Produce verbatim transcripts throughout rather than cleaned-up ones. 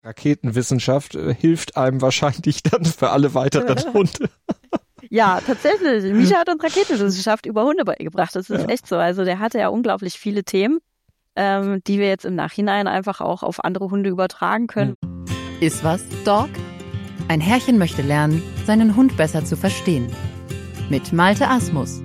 Raketenwissenschaft äh, hilft einem wahrscheinlich dann für alle weiteren Hunde. Ja, tatsächlich. Misha hat uns Raketenwissenschaft über Hunde beigebracht. Das ist Ja. echt so. Also der hatte ja unglaublich viele Themen, ähm, die wir jetzt im Nachhinein einfach auch auf andere Hunde übertragen können. Ist was, Dog? Ein Herrchen möchte lernen, seinen Hund besser zu verstehen. Mit Malte Asmus.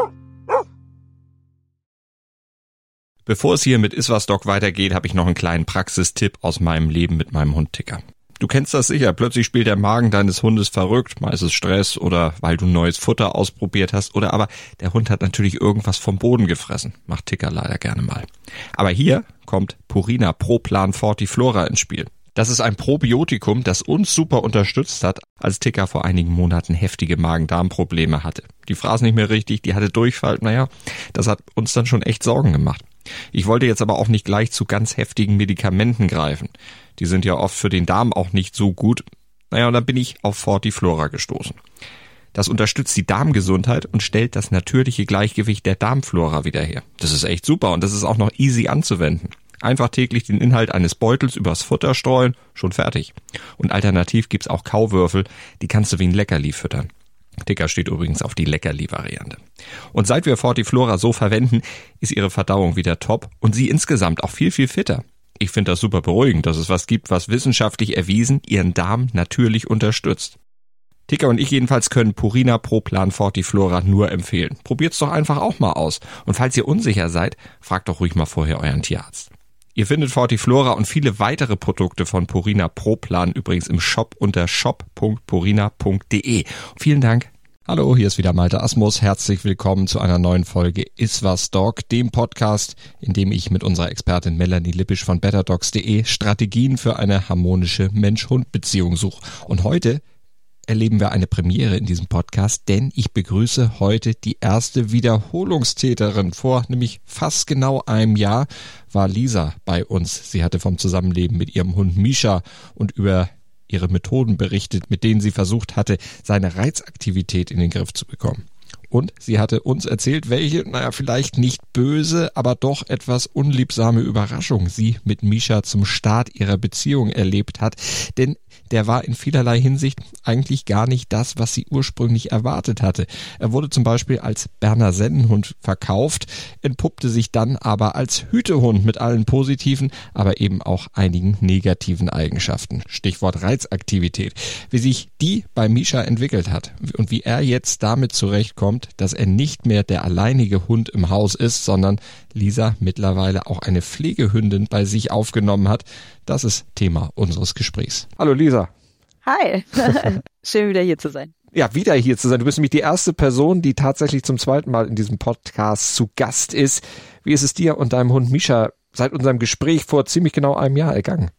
Bevor es hier mit Iswas Dog weitergeht, habe ich noch einen kleinen Praxistipp aus meinem Leben mit meinem Hund Ticker. Du kennst das sicher, plötzlich spielt der Magen deines Hundes verrückt, mal ist es Stress oder weil du neues Futter ausprobiert hast oder aber der Hund hat natürlich irgendwas vom Boden gefressen. Macht Ticker leider gerne mal. Aber hier kommt Purina Pro Plan Fortiflora ins Spiel. Das ist ein Probiotikum, das uns super unterstützt hat, als Ticker vor einigen Monaten heftige Magen-Darm-Probleme hatte. Die fraß nicht mehr richtig, die hatte Durchfall, naja, das hat uns dann schon echt Sorgen gemacht. Ich wollte jetzt aber auch nicht gleich zu ganz heftigen Medikamenten greifen. Die sind ja oft für den Darm auch nicht so gut. Naja, und dann bin ich auf Fortiflora gestoßen. Das unterstützt die Darmgesundheit und stellt das natürliche Gleichgewicht der Darmflora wieder her. Das ist echt super und das ist auch noch easy anzuwenden. Einfach täglich den Inhalt eines Beutels übers Futter streuen, schon fertig. Und alternativ gibt's auch Kauwürfel, die kannst du wie ein Leckerli füttern. Ticker steht übrigens auf die Leckerli-Variante. Und seit wir Fortiflora so verwenden, ist ihre Verdauung wieder top und sie insgesamt auch viel, viel fitter. Ich finde das super beruhigend, dass es was gibt, was wissenschaftlich erwiesen ihren Darm natürlich unterstützt. Ticker und ich jedenfalls können Purina Pro Plan Fortiflora nur empfehlen. Probiert's doch einfach auch mal aus. Und falls ihr unsicher seid, fragt doch ruhig mal vorher euren Tierarzt. Ihr findet Fortiflora und viele weitere Produkte von Purina Pro Plan übrigens im Shop unter shop punkt purina punkt de. Vielen Dank. Hallo, hier ist wieder Malte Asmus. Herzlich willkommen zu einer neuen Folge Iswas Dog, dem Podcast, in dem ich mit unserer Expertin Melanie Lippisch von better dogs punkt de Strategien für eine harmonische Mensch-Hund-Beziehung suche. Und heute erleben wir eine Premiere in diesem Podcast, denn ich begrüße heute die erste Wiederholungstäterin. Vor nämlich fast genau einem Jahr war Lisa bei uns. Sie hatte vom Zusammenleben mit ihrem Hund Misha und über ihre Methoden berichtet, mit denen sie versucht hatte, seine Reizaktivität in den Griff zu bekommen. Und sie hatte uns erzählt, welche, naja, vielleicht nicht böse, aber doch etwas unliebsame Überraschung sie mit Misha zum Start ihrer Beziehung erlebt hat. Denn der war in vielerlei Hinsicht eigentlich gar nicht das, was sie ursprünglich erwartet hatte. Er wurde zum Beispiel als Berner Sennenhund verkauft, entpuppte sich dann aber als Hütehund mit allen positiven, aber eben auch einigen negativen Eigenschaften. Stichwort Reizaktivität. Wie sich die bei Misha entwickelt hat und wie er jetzt damit zurechtkommt, dass er nicht mehr der alleinige Hund im Haus ist, sondern Lisa mittlerweile auch eine Pflegehündin bei sich aufgenommen hat. Das ist Thema unseres Gesprächs. Hallo Lisa. Hi, schön wieder hier zu sein. Ja, wieder hier zu sein. Du bist nämlich die erste Person, die tatsächlich zum zweiten Mal in diesem Podcast zu Gast ist. Wie ist es dir und deinem Hund Misha seit unserem Gespräch vor ziemlich genau einem Jahr ergangen?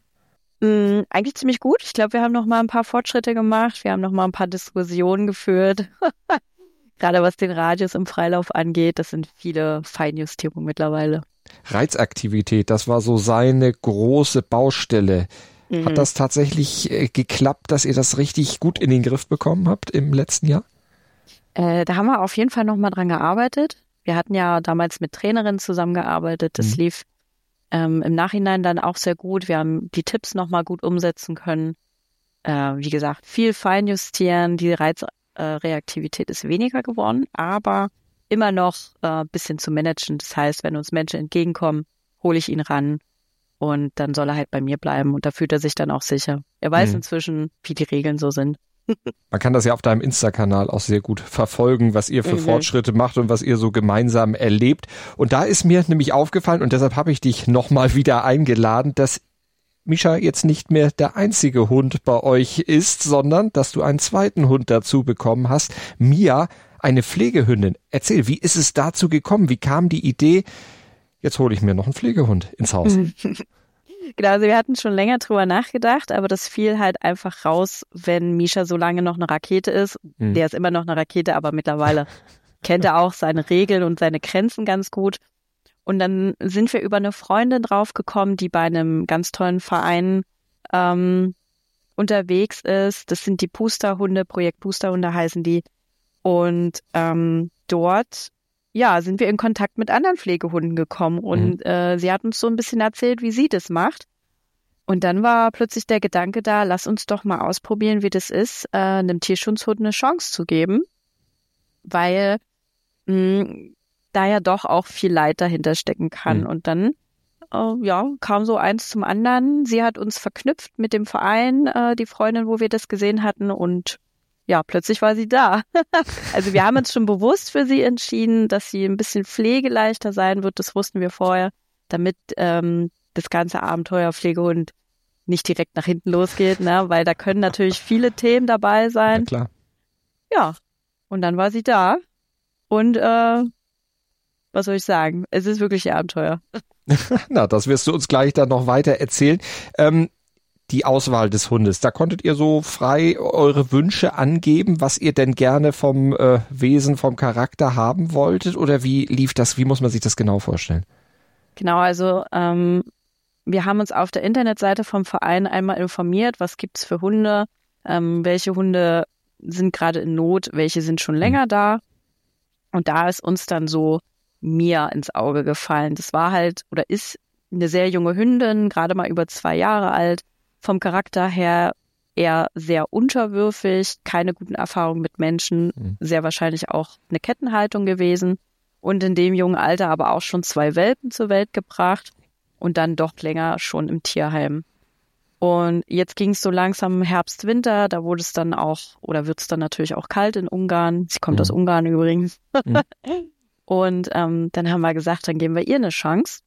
Mm, eigentlich ziemlich gut. Ich glaube, wir haben noch mal ein paar Fortschritte gemacht. Wir haben noch mal ein paar Diskussionen geführt. Gerade was den Radius im Freilauf angeht, das sind viele Feinjustierungen mittlerweile. Reizaktivität, das war so seine große Baustelle. Mhm. Hat das tatsächlich äh, geklappt, dass ihr das richtig gut in den Griff bekommen habt im letzten Jahr? Äh, da haben wir auf jeden Fall noch mal dran gearbeitet. Wir hatten ja damals mit Trainerinnen zusammengearbeitet. Das mhm. lief ähm, im Nachhinein dann auch sehr gut. Wir haben die Tipps noch mal gut umsetzen können. Äh, wie gesagt, viel feinjustieren, die Reiz Reaktivität ist weniger geworden, aber immer noch ein äh, bisschen zu managen. Das heißt, wenn uns Menschen entgegenkommen, hole ich ihn ran und dann soll er halt bei mir bleiben und da fühlt er sich dann auch sicher. Er weiß mhm. inzwischen, wie die Regeln so sind. Man kann das ja auf deinem Insta-Kanal auch sehr gut verfolgen, was ihr für mhm. Fortschritte macht und was ihr so gemeinsam erlebt. Und da ist mir nämlich aufgefallen und deshalb habe ich dich nochmal wieder eingeladen, dass Misha jetzt nicht mehr der einzige Hund bei euch ist, sondern dass du einen zweiten Hund dazu bekommen hast, Mia, eine Pflegehündin. Erzähl, wie ist es dazu gekommen? Wie kam die Idee, jetzt hole ich mir noch einen Pflegehund ins Haus? Genau, also wir hatten schon länger drüber nachgedacht, aber das fiel halt einfach raus, wenn Misha so lange noch eine Rakete ist. Hm. Der ist immer noch eine Rakete, aber mittlerweile kennt er auch seine Regeln und seine Grenzen ganz gut. Und dann sind wir über eine Freundin draufgekommen, die bei einem ganz tollen Verein ähm, unterwegs ist. Das sind die Pusterhunde, Projekt Pusterhunde heißen die. Und ähm, dort ja, sind wir in Kontakt mit anderen Pflegehunden gekommen. Und mhm. äh, sie hat uns so ein bisschen erzählt, wie sie das macht. Und dann war plötzlich der Gedanke da, lass uns doch mal ausprobieren, wie das ist, äh, einem Tierschutzhund eine Chance zu geben, weil mh, da ja doch auch viel Leid dahinter stecken kann. Mhm. Und dann äh, ja, kam so eins zum anderen. Sie hat uns verknüpft mit dem Verein, äh, die Freundin, wo wir das gesehen hatten, und ja, plötzlich war sie da. Also wir haben uns schon bewusst für sie entschieden, dass sie ein bisschen pflegeleichter sein wird, das wussten wir vorher, damit ähm, das ganze Abenteuer Pflegehund nicht direkt nach hinten losgeht, ne? Weil da können natürlich viele Themen dabei sein. Ja, klar. Ja, und dann war sie da und äh, was soll ich sagen? Es ist wirklich ein Abenteuer. Na, das wirst du uns gleich dann noch weiter erzählen. Ähm, die Auswahl des Hundes, da konntet ihr so frei eure Wünsche angeben, was ihr denn gerne vom äh, Wesen, vom Charakter haben wolltet, oder wie lief das? Wie muss man sich das genau vorstellen? Genau, also ähm, wir haben uns auf der Internetseite vom Verein einmal informiert, was gibt's für Hunde, ähm, welche Hunde sind gerade in Not, welche sind schon länger da. Und da ist uns dann so Mia ins Auge gefallen. Das war halt oder ist eine sehr junge Hündin, gerade mal über zwei Jahre alt, vom Charakter her eher sehr unterwürfig, keine guten Erfahrungen mit Menschen, mhm. sehr wahrscheinlich auch eine Kettenhaltung gewesen und in dem jungen Alter aber auch schon zwei Welpen zur Welt gebracht und dann doch länger schon im Tierheim. Und jetzt ging es so langsam Herbst, Winter, da wurde es dann auch, oder wird es dann natürlich auch kalt in Ungarn. Sie kommt mhm. aus Ungarn übrigens. Mhm. Und ähm, dann haben wir gesagt, dann geben wir ihr eine Chance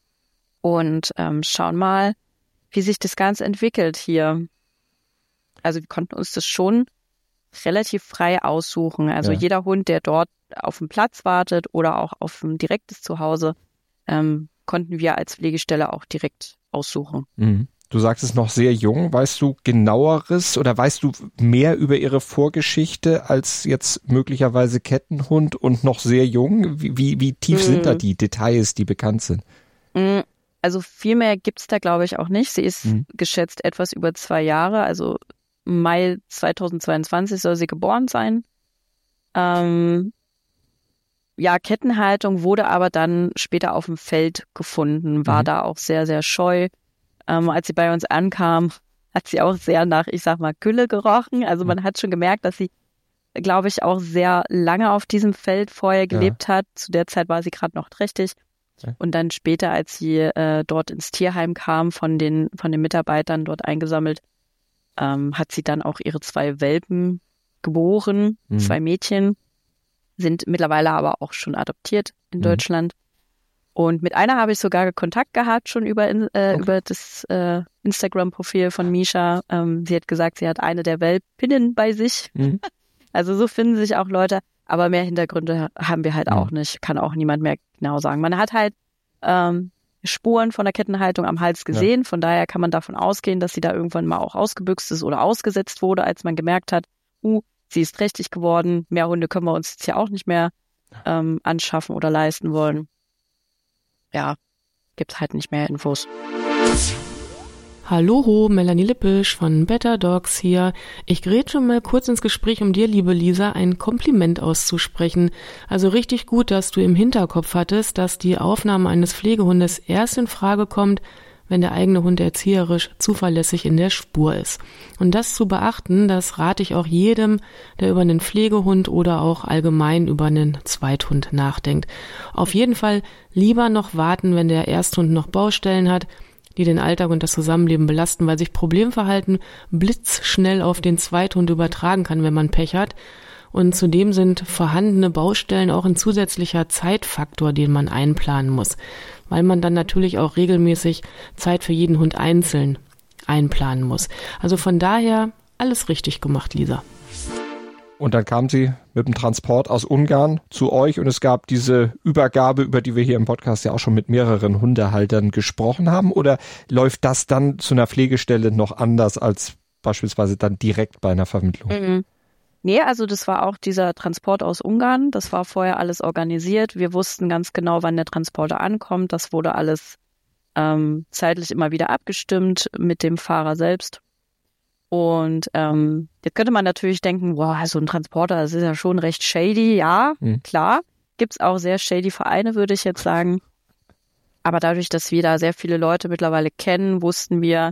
und ähm, schauen mal, wie sich das Ganze entwickelt hier. Also wir konnten uns das schon relativ frei aussuchen. Also ja. jeder Hund, der dort auf dem Platz wartet oder auch auf ein direktes Zuhause, ähm, konnten wir als Pflegestelle auch direkt aussuchen. Mhm. Du sagst es noch sehr jung. Weißt du genaueres oder weißt du mehr über ihre Vorgeschichte als jetzt möglicherweise Kettenhund und noch sehr jung? Wie, wie, wie tief mhm. sind da die Details, die bekannt sind? Also viel mehr gibt's da, glaube ich, auch nicht. Sie ist mhm. geschätzt etwas über zwei Jahre. Also Mai zweitausendzweiundzwanzig soll sie geboren sein. Ähm, ja, Kettenhaltung wurde aber dann später auf dem Feld gefunden, war mhm. da auch sehr, sehr scheu. Ähm, als sie bei uns ankam, hat sie auch sehr nach, ich sag mal, Gülle gerochen. Also man hat schon gemerkt, dass sie, glaube ich, auch sehr lange auf diesem Feld vorher gelebt ja. hat. Zu der Zeit war sie gerade noch trächtig. Okay. Und dann später, als sie äh, dort ins Tierheim kam, von den von den Mitarbeitern dort eingesammelt, ähm, hat sie dann auch ihre zwei Welpen geboren, mhm. zwei Mädchen, sind mittlerweile aber auch schon adoptiert in mhm. Deutschland. Und mit einer habe ich sogar Kontakt gehabt, schon über äh, okay. über das äh, Instagram-Profil von Misha. Ähm, sie hat gesagt, sie hat eine der Welpinnen bei sich. Mhm. Also so finden sich auch Leute. Aber mehr Hintergründe haben wir halt mhm. auch nicht. Kann auch niemand mehr genau sagen. Man hat halt ähm, Spuren von der Kettenhaltung am Hals gesehen. Ja. Von daher kann man davon ausgehen, dass sie da irgendwann mal auch ausgebüxt ist oder ausgesetzt wurde, als man gemerkt hat, uh, sie ist trächtig geworden. Mehr Hunde können wir uns jetzt ja auch nicht mehr ähm, anschaffen oder leisten wollen. Ja, gibt's halt nicht mehr Infos. Hallo, Melanie Lippisch von Better Dogs hier. Ich grätsche mal kurz ins Gespräch, um dir, liebe Lisa, ein Kompliment auszusprechen. Also richtig gut, dass du im Hinterkopf hattest, dass die Aufnahme eines Pflegehundes erst in Frage kommt, wenn der eigene Hund erzieherisch zuverlässig in der Spur ist. Und das zu beachten, das rate ich auch jedem, der über einen Pflegehund oder auch allgemein über einen Zweithund nachdenkt. Auf jeden Fall lieber noch warten, wenn der Ersthund noch Baustellen hat, die den Alltag und das Zusammenleben belasten, weil sich Problemverhalten blitzschnell auf den Zweithund übertragen kann, wenn man Pech hat. Und zudem sind vorhandene Baustellen auch ein zusätzlicher Zeitfaktor, den man einplanen muss, weil man dann natürlich auch regelmäßig Zeit für jeden Hund einzeln einplanen muss. Also von daher alles richtig gemacht, Lisa. Und dann kam sie mit dem Transport aus Ungarn zu euch und es gab diese Übergabe, über die wir hier im Podcast ja auch schon mit mehreren Hundehaltern gesprochen haben. Oder läuft das dann zu einer Pflegestelle noch anders als beispielsweise dann direkt bei einer Vermittlung? Mhm. Nee, also das war auch dieser Transport aus Ungarn. Das war vorher alles organisiert. Wir wussten ganz genau, wann der Transporter ankommt. Das wurde alles ähm, zeitlich immer wieder abgestimmt mit dem Fahrer selbst. Und ähm, jetzt könnte man natürlich denken, wow, so ein Transporter, das ist ja schon recht shady. Ja, mhm. klar. Gibt's auch sehr shady Vereine, würde ich jetzt sagen. Aber dadurch, dass wir da sehr viele Leute mittlerweile kennen, wussten wir,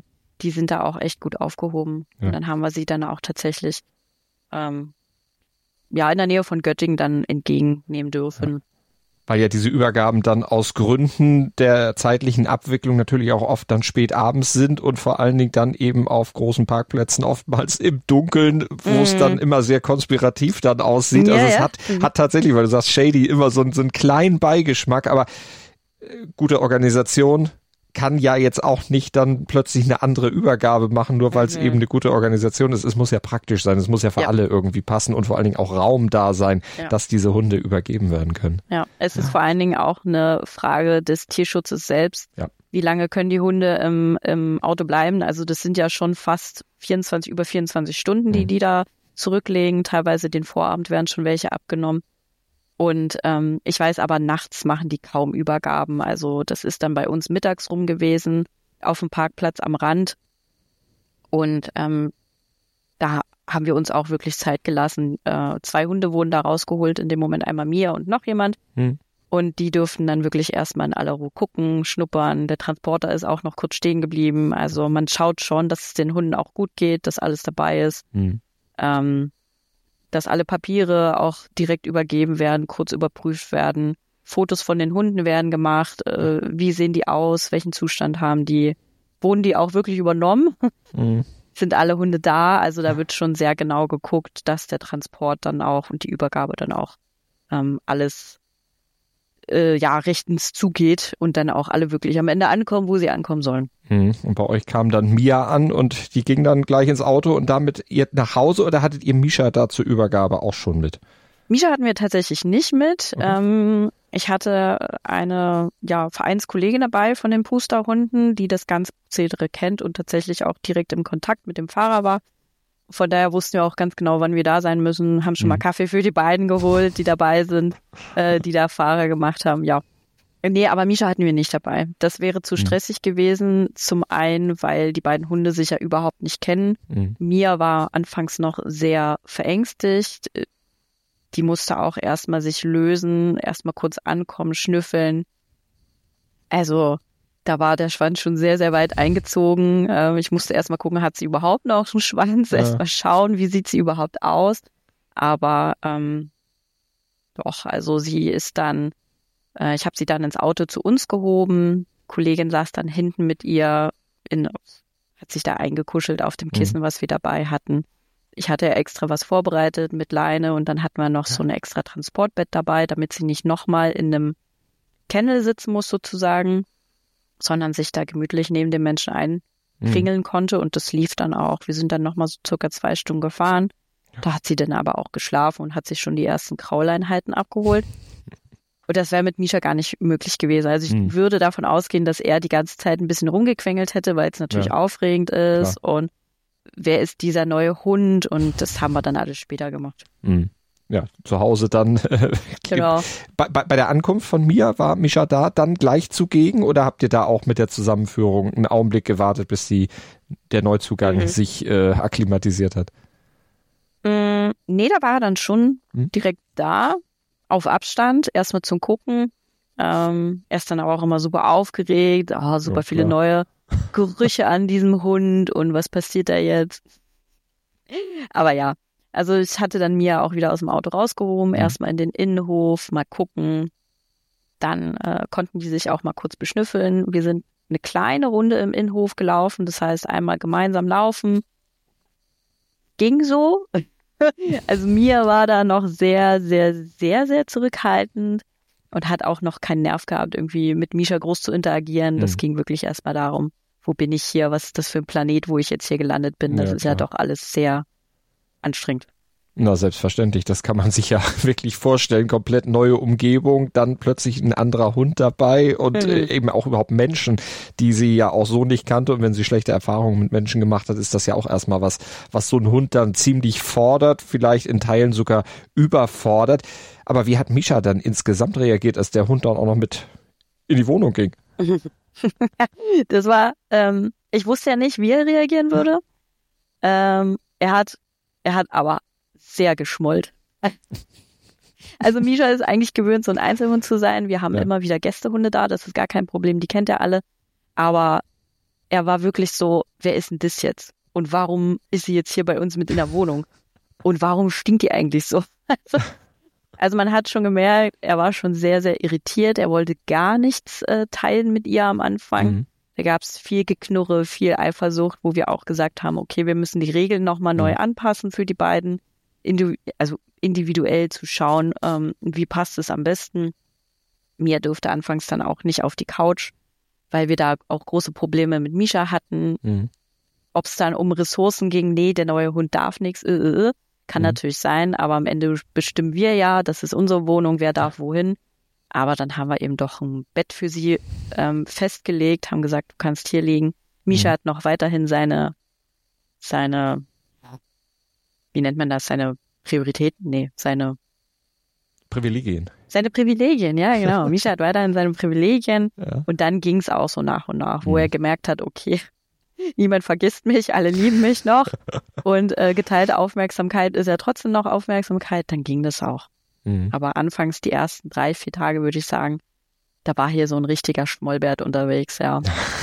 die sind da auch echt gut aufgehoben. Ja. Und dann haben wir sie dann auch tatsächlich ähm, ja in der Nähe von Göttingen dann entgegennehmen dürfen. Ja. Weil ja diese Übergaben dann aus Gründen der zeitlichen Abwicklung natürlich auch oft dann spät abends sind und vor allen Dingen dann eben auf großen Parkplätzen oftmals im Dunkeln, wo mm. es dann immer sehr konspirativ dann aussieht. Ja, also es ja. hat, mhm. hat tatsächlich, weil du sagst shady, immer so, so einen kleinen Beigeschmack, aber äh, gute Organisation kann ja jetzt auch nicht dann plötzlich eine andere Übergabe machen, nur weil es mhm. eben eine gute Organisation ist. Es muss ja praktisch sein, es muss ja für ja. alle irgendwie passen und vor allen Dingen auch Raum da sein, ja. dass diese Hunde übergeben werden können. Ja, es ist ja. vor allen Dingen auch eine Frage des Tierschutzes selbst. Ja. Wie lange können die Hunde im, im Auto bleiben? Also das sind ja schon fast vierundzwanzig, über vierundzwanzig Stunden, die mhm. die da zurücklegen. Teilweise den Vorabend werden schon welche abgenommen. Und ähm, ich weiß aber, nachts machen die kaum Übergaben. Also das ist dann bei uns mittags rum gewesen, auf dem Parkplatz am Rand. Und ähm, da haben wir uns auch wirklich Zeit gelassen. Äh, zwei Hunde wurden da rausgeholt, in dem Moment einmal Mia und noch jemand. Hm. Und die durften dann wirklich erstmal in aller Ruhe gucken, schnuppern. Der Transporter ist auch noch kurz stehen geblieben. Also man schaut schon, dass es den Hunden auch gut geht, dass alles dabei ist. Hm. Ähm, dass alle Papiere auch direkt übergeben werden, kurz überprüft werden. Fotos von den Hunden werden gemacht. Äh, wie sehen die aus? Welchen Zustand haben die? Wurden die auch wirklich übernommen? Mhm. Sind alle Hunde da? Also da wird schon sehr genau geguckt, dass der Transport dann auch und die Übergabe dann auch ähm, alles äh, ja rechtens zugeht und dann auch alle wirklich am Ende ankommen, wo sie ankommen sollen. Mhm. Und bei euch kam dann Mia an und die ging dann gleich ins Auto und damit ihr nach Hause oder hattet ihr Misha da zur Übergabe auch schon mit? Misha hatten wir tatsächlich nicht mit. Okay. Ähm, ich hatte eine ja, Vereinskollegin dabei von den Pusterhunden, die das ganze Prozedere kennt und tatsächlich auch direkt im Kontakt mit dem Fahrer war. Von daher wussten wir auch ganz genau, wann wir da sein müssen, haben schon mhm. mal Kaffee für die beiden geholt, die dabei sind, äh, die da Fahrer gemacht haben. Ja. Nee, aber Misha hatten wir nicht dabei. Das wäre zu stressig mhm. gewesen. Zum einen, weil die beiden Hunde sich ja überhaupt nicht kennen. Mhm. Mia war anfangs noch sehr verängstigt. Die musste auch erstmal sich lösen, erstmal kurz ankommen, schnüffeln. Also da war der Schwanz schon sehr, sehr weit eingezogen. Ähm, ich musste erstmal gucken, hat sie überhaupt noch einen Schwanz? Ja. Erstmal schauen, wie sieht sie überhaupt aus? Aber ähm, doch, also sie ist dann, äh, ich habe sie dann ins Auto zu uns gehoben. Die Kollegin saß dann hinten mit ihr, in, hat sich da eingekuschelt auf dem Kissen, mhm. was wir dabei hatten. Ich hatte ja extra was vorbereitet mit Leine und dann hatten wir noch ja. so ein extra Transportbett dabei, damit sie nicht nochmal in einem Kennel sitzen muss sozusagen, sondern sich da gemütlich neben dem Menschen einkringeln mhm. konnte und das lief dann auch. Wir sind dann nochmal so circa zwei Stunden gefahren. Da hat sie dann aber auch geschlafen und hat sich schon die ersten Krauleinheiten abgeholt. Und das wäre mit Misha gar nicht möglich gewesen. Also ich mhm. würde davon ausgehen, dass er die ganze Zeit ein bisschen rumgequengelt hätte, weil es natürlich ja. aufregend ist Klar. und wer ist dieser neue Hund? Und das haben wir dann alles später gemacht. Mhm. Ja, zu Hause dann. Genau. Bei, bei, bei der Ankunft von Mia war Misha da dann gleich zugegen oder habt ihr da auch mit der Zusammenführung einen Augenblick gewartet, bis die, der Neuzugang mhm. sich äh, akklimatisiert hat? Mm, nee, da war er dann schon mhm. direkt da, auf Abstand, erstmal zum Gucken. Ähm, er ist dann aber auch immer super aufgeregt, oh, super ja, viele neue Gerüche an diesem Hund und was passiert da jetzt? Aber ja, also ich hatte dann Mia auch wieder aus dem Auto rausgehoben, mhm. erstmal in den Innenhof, mal gucken. Dann äh, konnten die sich auch mal kurz beschnüffeln. Wir sind eine kleine Runde im Innenhof gelaufen, das heißt einmal gemeinsam laufen. Ging so. Also Mia war da noch sehr, sehr, sehr, sehr zurückhaltend und hat auch noch keinen Nerv gehabt, irgendwie mit Misha groß zu interagieren. Das mhm. ging wirklich erstmal darum, wo bin ich hier, was ist das für ein Planet, wo ich jetzt hier gelandet bin. Das ja, ist ja doch alles sehr anstrengend. Na, selbstverständlich, das kann man sich ja wirklich vorstellen, komplett neue Umgebung, dann plötzlich ein anderer Hund dabei und mhm. äh, eben auch überhaupt Menschen, die sie ja auch so nicht kannte und wenn sie schlechte Erfahrungen mit Menschen gemacht hat, ist das ja auch erstmal was, was so ein Hund dann ziemlich fordert, vielleicht in Teilen sogar überfordert. Aber wie hat Misha dann insgesamt reagiert, als der Hund dann auch noch mit in die Wohnung ging? Das war, ähm, ich wusste ja nicht, wie er reagieren würde. Ähm, er hat, er hat aber sehr geschmollt. Also Misha ist eigentlich gewöhnt, so ein Einzelhund zu sein. Wir haben ja. immer wieder Gästehunde da, das ist gar kein Problem, die kennt er alle. Aber er war wirklich so, wer ist denn das jetzt? Und warum ist sie jetzt hier bei uns mit in der Wohnung? Und warum stinkt die eigentlich so? Also, also man hat schon gemerkt, er war schon sehr, sehr irritiert. Er wollte gar nichts äh, teilen mit ihr am Anfang. Mhm. Da gab es viel Geknurre, viel Eifersucht, wo wir auch gesagt haben, okay, wir müssen die Regeln nochmal mhm. neu anpassen für die beiden. Indiv- also individuell zu schauen, ähm, wie passt es am besten. Mia durfte anfangs dann auch nicht auf die Couch, weil wir da auch große Probleme mit Misha hatten. Mhm. Ob es dann um Ressourcen ging, nee, der neue Hund darf nichts, äh, äh, äh. Kann mhm. natürlich sein, aber am Ende bestimmen wir ja, das ist unsere Wohnung, wer darf wohin. Aber dann haben wir eben doch ein Bett für sie ähm, festgelegt, haben gesagt, du kannst hier liegen. Misha mhm. hat noch weiterhin seine, seine, wie nennt man das, seine Prioritäten? Nee, seine Privilegien. Seine Privilegien, ja, genau. Misha hat weiterhin seine Privilegien. Ja. Und dann ging es auch so nach und nach, wo mhm. er gemerkt hat, okay, niemand vergisst mich, alle lieben mich noch. Und äh, geteilte Aufmerksamkeit ist ja trotzdem noch Aufmerksamkeit, dann ging das auch. Mhm. Aber anfangs die ersten drei, vier Tage, würde ich sagen, da war hier so ein richtiger Schmollbert unterwegs, ja.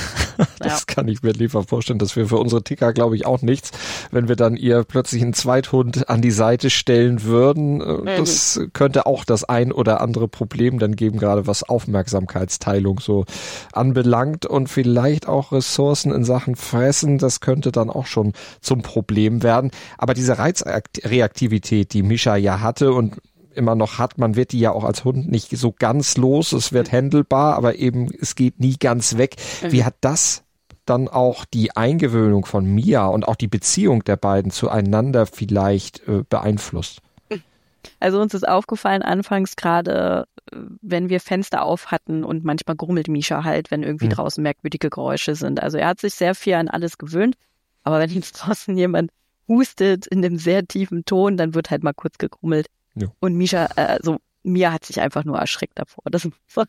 Das ja. kann ich mir lieber vorstellen. Das wäre für unsere Ticker, glaube ich, auch nichts, wenn wir dann ihr plötzlich einen Zweithund an die Seite stellen würden. Das mhm. könnte auch das ein oder andere Problem dann geben, gerade was Aufmerksamkeitsteilung so anbelangt und vielleicht auch Ressourcen in Sachen Fressen. Das könnte dann auch schon zum Problem werden. Aber diese Reizreaktivität, die Misha ja hatte und immer noch hat, man wird die ja auch als Hund nicht so ganz los, es wird händelbar, aber eben es geht nie ganz weg. Mhm. Wie hat das dann auch die Eingewöhnung von Mia und auch die Beziehung der beiden zueinander vielleicht äh, beeinflusst? Also uns ist aufgefallen anfangs gerade, wenn wir Fenster auf hatten und manchmal grummelt Misha halt, wenn irgendwie mhm. draußen merkwürdige Geräusche sind. Also er hat sich sehr viel an alles gewöhnt, aber wenn jetzt draußen jemand hustet in einem sehr tiefen Ton, dann wird halt mal kurz gegrummelt. Ja. Und Misha, also Mia hat sich einfach nur erschreckt davor. Das,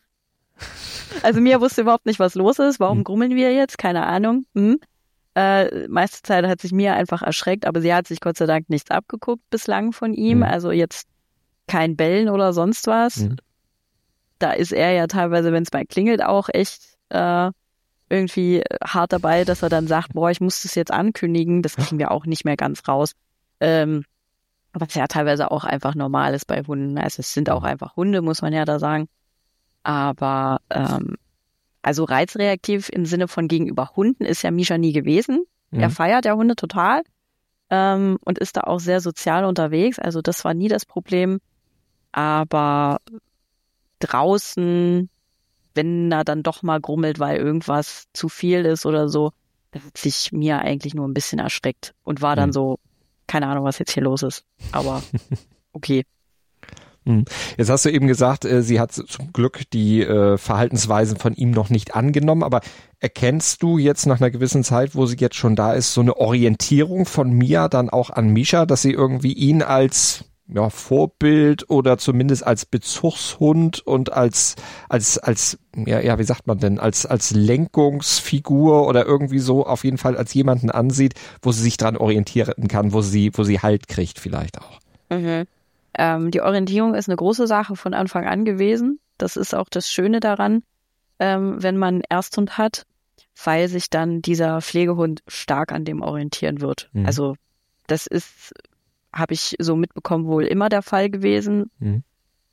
also Mia wusste überhaupt nicht, was los ist. Warum hm. grummeln wir jetzt? Keine Ahnung. Hm. Äh, meiste Zeit hat sich Mia einfach erschreckt, aber sie hat sich Gott sei Dank nichts abgeguckt bislang von ihm. Hm. Also jetzt kein Bellen oder sonst was. Hm. Da ist er ja teilweise, wenn es mal klingelt, auch echt äh, irgendwie hart dabei, dass er dann sagt, boah, ich muss das jetzt ankündigen. Das kriegen wir auch nicht mehr ganz raus. Ähm, Was ja teilweise auch einfach normal ist bei Hunden. Also es sind auch einfach Hunde, muss man ja da sagen. Aber ähm, also reizreaktiv im Sinne von gegenüber Hunden ist ja Misha nie gewesen. Mhm. Er feiert ja Hunde total ähm, und ist da auch sehr sozial unterwegs. Also das war nie das Problem. Aber draußen, wenn er dann doch mal grummelt, weil irgendwas zu viel ist oder so, da hat sich Mia eigentlich nur ein bisschen erschreckt und war dann mhm. so, keine Ahnung, was jetzt hier los ist, aber okay. Jetzt hast du eben gesagt, sie hat zum Glück die äh, Verhaltensweisen von ihm noch nicht angenommen, aber erkennst du jetzt nach einer gewissen Zeit, wo sie jetzt schon da ist, so eine Orientierung von Mia dann auch an Misha, dass sie irgendwie ihn als ja, Vorbild oder zumindest als Bezugshund und als als als ja, ja wie sagt man denn als als Lenkungsfigur oder irgendwie so auf jeden Fall als jemanden ansieht, wo sie sich dran orientieren kann, wo sie wo sie Halt kriegt vielleicht auch. Mhm. Ähm, die Orientierung ist eine große Sache von Anfang an gewesen. Das ist auch das Schöne daran, ähm, wenn man einen Ersthund hat, weil sich dann dieser Pflegehund stark an dem orientieren wird. Mhm. Also das ist habe ich so mitbekommen, wohl immer der Fall gewesen. Mhm.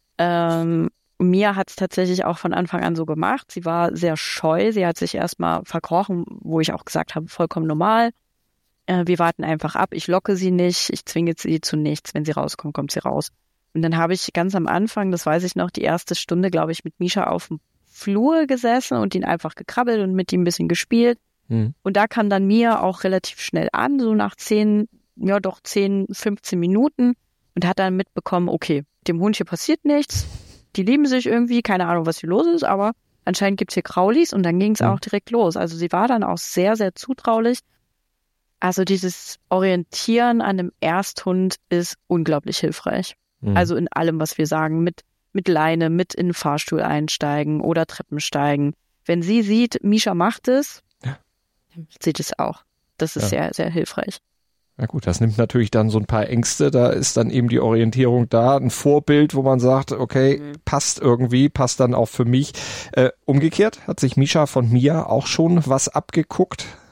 Ähm, Mia hat es tatsächlich auch von Anfang an so gemacht. Sie war sehr scheu. Sie hat sich erstmal verkrochen, wo ich auch gesagt habe, vollkommen normal. Äh, wir warten einfach ab. Ich locke sie nicht. Ich zwinge sie zu nichts. Wenn sie rauskommt, kommt sie raus. Und dann habe ich ganz am Anfang, das weiß ich noch, die erste Stunde, glaube ich, mit Misha auf dem Flur gesessen und ihn einfach gekrabbelt und mit ihm ein bisschen gespielt. Mhm. Und da kam dann Mia auch relativ schnell an, so nach zehn ja doch zehn, fünfzehn Minuten und hat dann mitbekommen, okay, dem Hund hier passiert nichts, die lieben sich irgendwie, keine Ahnung, was hier los ist, aber anscheinend gibt's hier Kraulis und dann ging es mhm. auch direkt los. Also sie war dann auch sehr, sehr zutraulich. Also dieses Orientieren an einem Ersthund ist unglaublich hilfreich. Mhm. Also in allem, was wir sagen, mit mit Leine, mit in den Fahrstuhl einsteigen oder Treppen steigen. Wenn sie sieht, Misha macht es, ja. dann sieht es auch. Das ist ja. sehr, sehr hilfreich. Na gut, das nimmt natürlich dann so ein paar Ängste, da ist dann eben die Orientierung da, ein Vorbild, wo man sagt, okay, mhm. passt irgendwie, passt dann auch für mich. Äh, umgekehrt hat sich Misha von Mia auch schon was abgeguckt.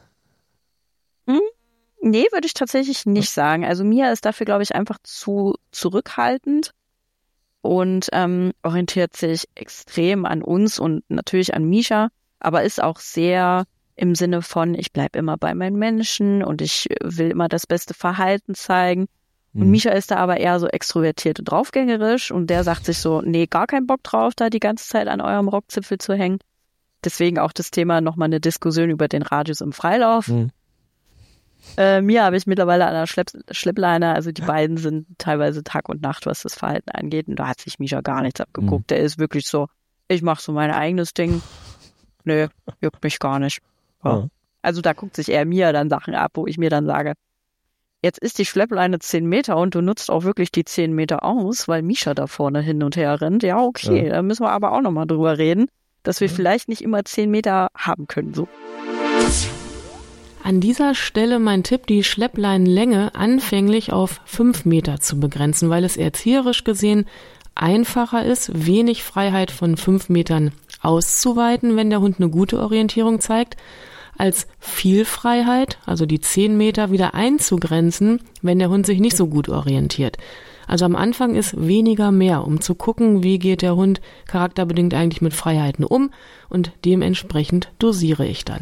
Hm? Nee, würde ich tatsächlich nicht sagen. Also Mia ist dafür, glaube ich, einfach zu zurückhaltend und ähm, orientiert sich extrem an uns und natürlich an Misha, aber ist auch sehr im Sinne von, ich bleibe immer bei meinen Menschen und ich will immer das beste Verhalten zeigen. Und mhm. Misha ist da aber eher so extrovertiert und draufgängerisch und der sagt sich so, nee, gar keinen Bock drauf, da die ganze Zeit an eurem Rockzipfel zu hängen. Deswegen auch das Thema nochmal eine Diskussion über den Radius im Freilauf. Mhm. Äh, Mia habe ich mittlerweile an der Schlepp- Schleppleine, also die beiden sind teilweise Tag und Nacht, was das Verhalten angeht. Und da hat sich Misha gar nichts abgeguckt. Mhm. Der ist wirklich so, ich mache so mein eigenes Ding. Nö, juckt mich gar nicht. Ja. Ja. Also da guckt sich eher Mia dann Sachen ab, wo ich mir dann sage, jetzt ist die Schleppleine zehn Meter und du nutzt auch wirklich die zehn Meter aus, weil Misha da vorne hin und her rennt. Ja, okay, ja. Da müssen wir aber auch nochmal drüber reden, dass wir ja. vielleicht nicht immer zehn Meter haben können. So. An dieser Stelle mein Tipp, die Schleppleinenlänge anfänglich auf fünf Meter zu begrenzen, weil es erzieherisch gesehen einfacher ist, wenig Freiheit von fünf Metern auszuweiten, wenn der Hund eine gute Orientierung zeigt, als viel Freiheit, also die zehn Meter wieder einzugrenzen, wenn der Hund sich nicht so gut orientiert. Also am Anfang ist weniger mehr, um zu gucken, wie geht der Hund charakterbedingt eigentlich mit Freiheiten um und dementsprechend dosiere ich dann.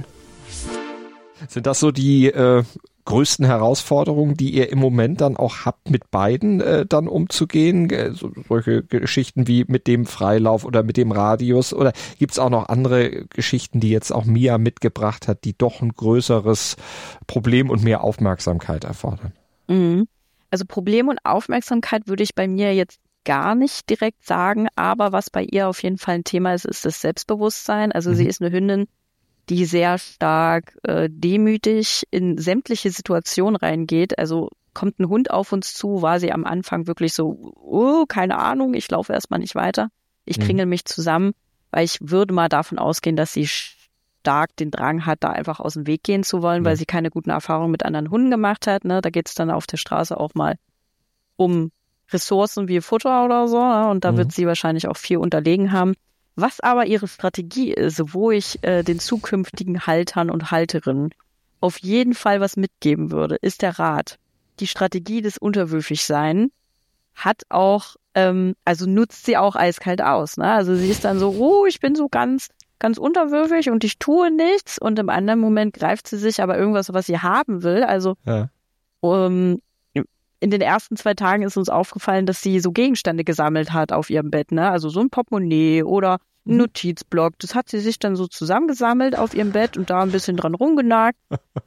Sind das so die äh, größten Herausforderungen, die ihr im Moment dann auch habt, mit beiden äh, dann umzugehen? Äh, so, solche Geschichten wie mit dem Freilauf oder mit dem Radius? Oder gibt's auch noch andere Geschichten, die jetzt auch Mia mitgebracht hat, die doch ein größeres Problem und mehr Aufmerksamkeit erfordern? Mhm. Also Problem und Aufmerksamkeit würde ich bei mir jetzt gar nicht direkt sagen, aber was bei ihr auf jeden Fall ein Thema ist, ist das Selbstbewusstsein. Also mhm. sie ist eine Hündin, die sehr stark äh, demütig in sämtliche Situationen reingeht. Also kommt ein Hund auf uns zu, war sie am Anfang wirklich so, oh, keine Ahnung, ich laufe erstmal nicht weiter. Ich kringel mhm. mich zusammen, weil ich würde mal davon ausgehen, dass sie stark den Drang hat, da einfach aus dem Weg gehen zu wollen, mhm. weil sie keine guten Erfahrungen mit anderen Hunden gemacht hat. Ne? Da geht es dann auf der Straße auch mal um Ressourcen wie Futter oder so. Ne? Und da mhm. wird sie wahrscheinlich auch viel unterlegen haben. Was aber ihre Strategie ist, wo ich äh, den zukünftigen Haltern und Halterinnen auf jeden Fall was mitgeben würde, ist der Rat. Die Strategie des Unterwürfigsein hat auch, ähm, also nutzt sie auch eiskalt aus. Ne? Also sie ist dann so, oh, ich bin so ganz, ganz unterwürfig und ich tue nichts. Und im anderen Moment greift sie sich aber irgendwas, was sie haben will. Also ja. um, in den ersten zwei Tagen ist uns aufgefallen, dass sie so Gegenstände gesammelt hat auf ihrem Bett, ne? Also so ein Portemonnaie oder ein Notizblock. Das hat sie sich dann so zusammengesammelt auf ihrem Bett und da ein bisschen dran rumgenagt.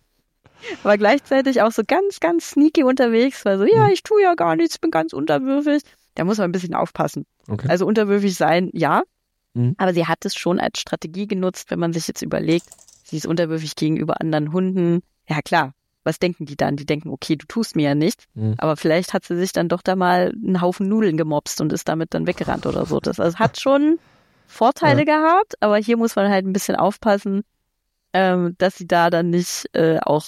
Aber gleichzeitig auch so ganz, ganz sneaky unterwegs, weil so, ja, ich tue ja gar nichts, ich bin ganz unterwürfig. Da muss man ein bisschen aufpassen. Okay. Also unterwürfig sein, ja. Mhm. Aber sie hat es schon als Strategie genutzt, wenn man sich jetzt überlegt, sie ist unterwürfig gegenüber anderen Hunden. Ja, klar. Was denken die dann? Die denken, okay, du tust mir ja nichts, mhm. aber vielleicht hat sie sich dann doch da mal einen Haufen Nudeln gemopst und ist damit dann weggerannt oder so. Das also hat schon Vorteile ja. gehabt, aber hier muss man halt ein bisschen aufpassen, ähm, dass sie da dann nicht äh, auch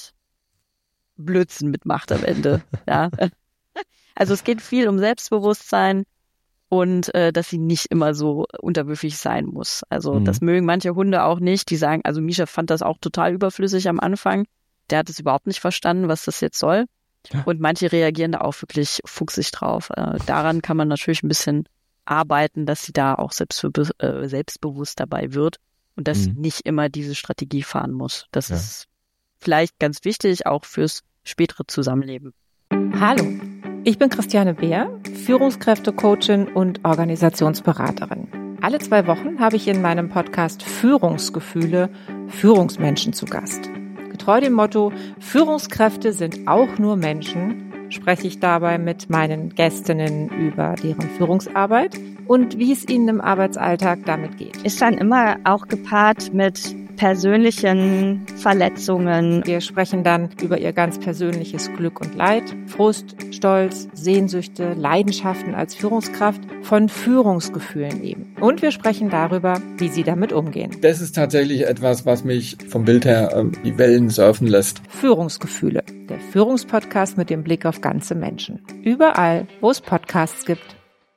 Blödsinn mitmacht am Ende. ja. Also es geht viel um Selbstbewusstsein und äh, dass sie nicht immer so unterwürfig sein muss. Also mhm. das mögen manche Hunde auch nicht. Die sagen, also Misha fand das auch total überflüssig am Anfang. Der hat es überhaupt nicht verstanden, was das jetzt soll. Ja. Und manche reagieren da auch wirklich fuchsig drauf. Äh, daran kann man natürlich ein bisschen arbeiten, dass sie da auch selbstbe- äh, selbstbewusst dabei wird und dass mhm. sie nicht immer diese Strategie fahren muss. Das ja. ist vielleicht ganz wichtig, auch fürs spätere Zusammenleben. Hallo, ich bin Christiane Beer, Führungskräfte-Coachin und Organisationsberaterin. Alle zwei Wochen habe ich in meinem Podcast Führungsgefühle Führungsmenschen zu Gast. Getreu dem Motto, Führungskräfte sind auch nur Menschen, spreche ich dabei mit meinen Gästinnen über deren Führungsarbeit und wie es ihnen im Arbeitsalltag damit geht. Ist dann immer auch gepaart mit persönlichen Verletzungen. Wir sprechen dann über ihr ganz persönliches Glück und Leid, Frust, Stolz, Sehnsüchte, Leidenschaften als Führungskraft, von Führungsgefühlen eben. Und wir sprechen darüber, wie sie damit umgehen. Das ist tatsächlich etwas, was mich vom Bild her ähm, die Wellen surfen lässt. Führungsgefühle, der Führungspodcast mit dem Blick auf ganze Menschen. Überall, wo es Podcasts gibt.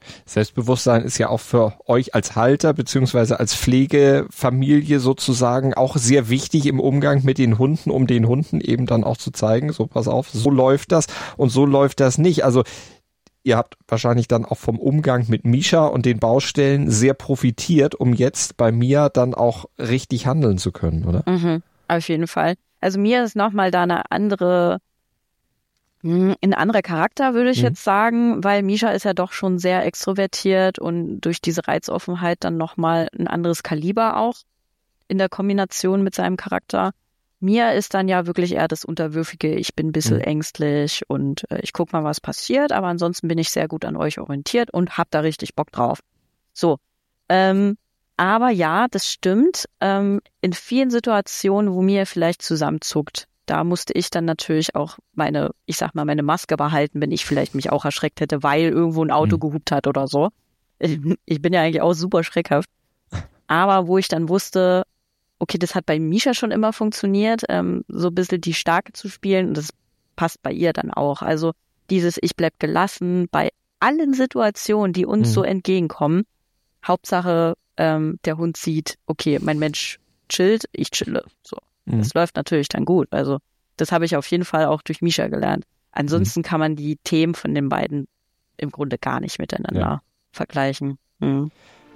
Selbstbewusstsein ist ja auch für euch als Halter beziehungsweise als Pflegefamilie sozusagen auch sehr wichtig im Umgang mit den Hunden, um den Hunden eben dann auch zu zeigen, so pass auf, so läuft das und so läuft das nicht. Also ihr habt wahrscheinlich dann auch vom Umgang mit Misha und den Baustellen sehr profitiert, um jetzt bei Mia dann auch richtig handeln zu können, oder? Mhm, auf jeden Fall. Also Mia ist nochmal da eine andere, ein anderer Charakter, würde ich mhm. jetzt sagen, weil Misha ist ja doch schon sehr extrovertiert und durch diese Reizoffenheit dann nochmal ein anderes Kaliber auch in der Kombination mit seinem Charakter. Mia ist dann ja wirklich eher das Unterwürfige, ich bin ein bisschen mhm. ängstlich und äh, ich guck mal, was passiert, aber ansonsten bin ich sehr gut an euch orientiert und hab da richtig Bock drauf. So, ähm, aber ja, das stimmt, ähm, in vielen Situationen, wo Mia vielleicht zusammenzuckt, da musste ich dann natürlich auch meine, ich sag mal, meine Maske behalten, wenn ich vielleicht mich auch erschreckt hätte, weil irgendwo ein Auto mhm. gehupt hat oder so. Ich, ich bin ja eigentlich auch super schreckhaft. Aber wo ich dann wusste, okay, das hat bei Misha schon immer funktioniert, ähm, so ein bisschen die Starke zu spielen und das passt bei ihr dann auch. Also dieses ich bleib gelassen bei allen Situationen, die uns mhm. so entgegenkommen. Hauptsache, ähm, der Hund sieht, okay, mein Mensch chillt, ich chille. So, mhm. das läuft natürlich dann gut. Also das habe ich auf jeden Fall auch durch Misha gelernt. Ansonsten mhm. kann man die Themen von den beiden im Grunde gar nicht miteinander ja. vergleichen. Mhm.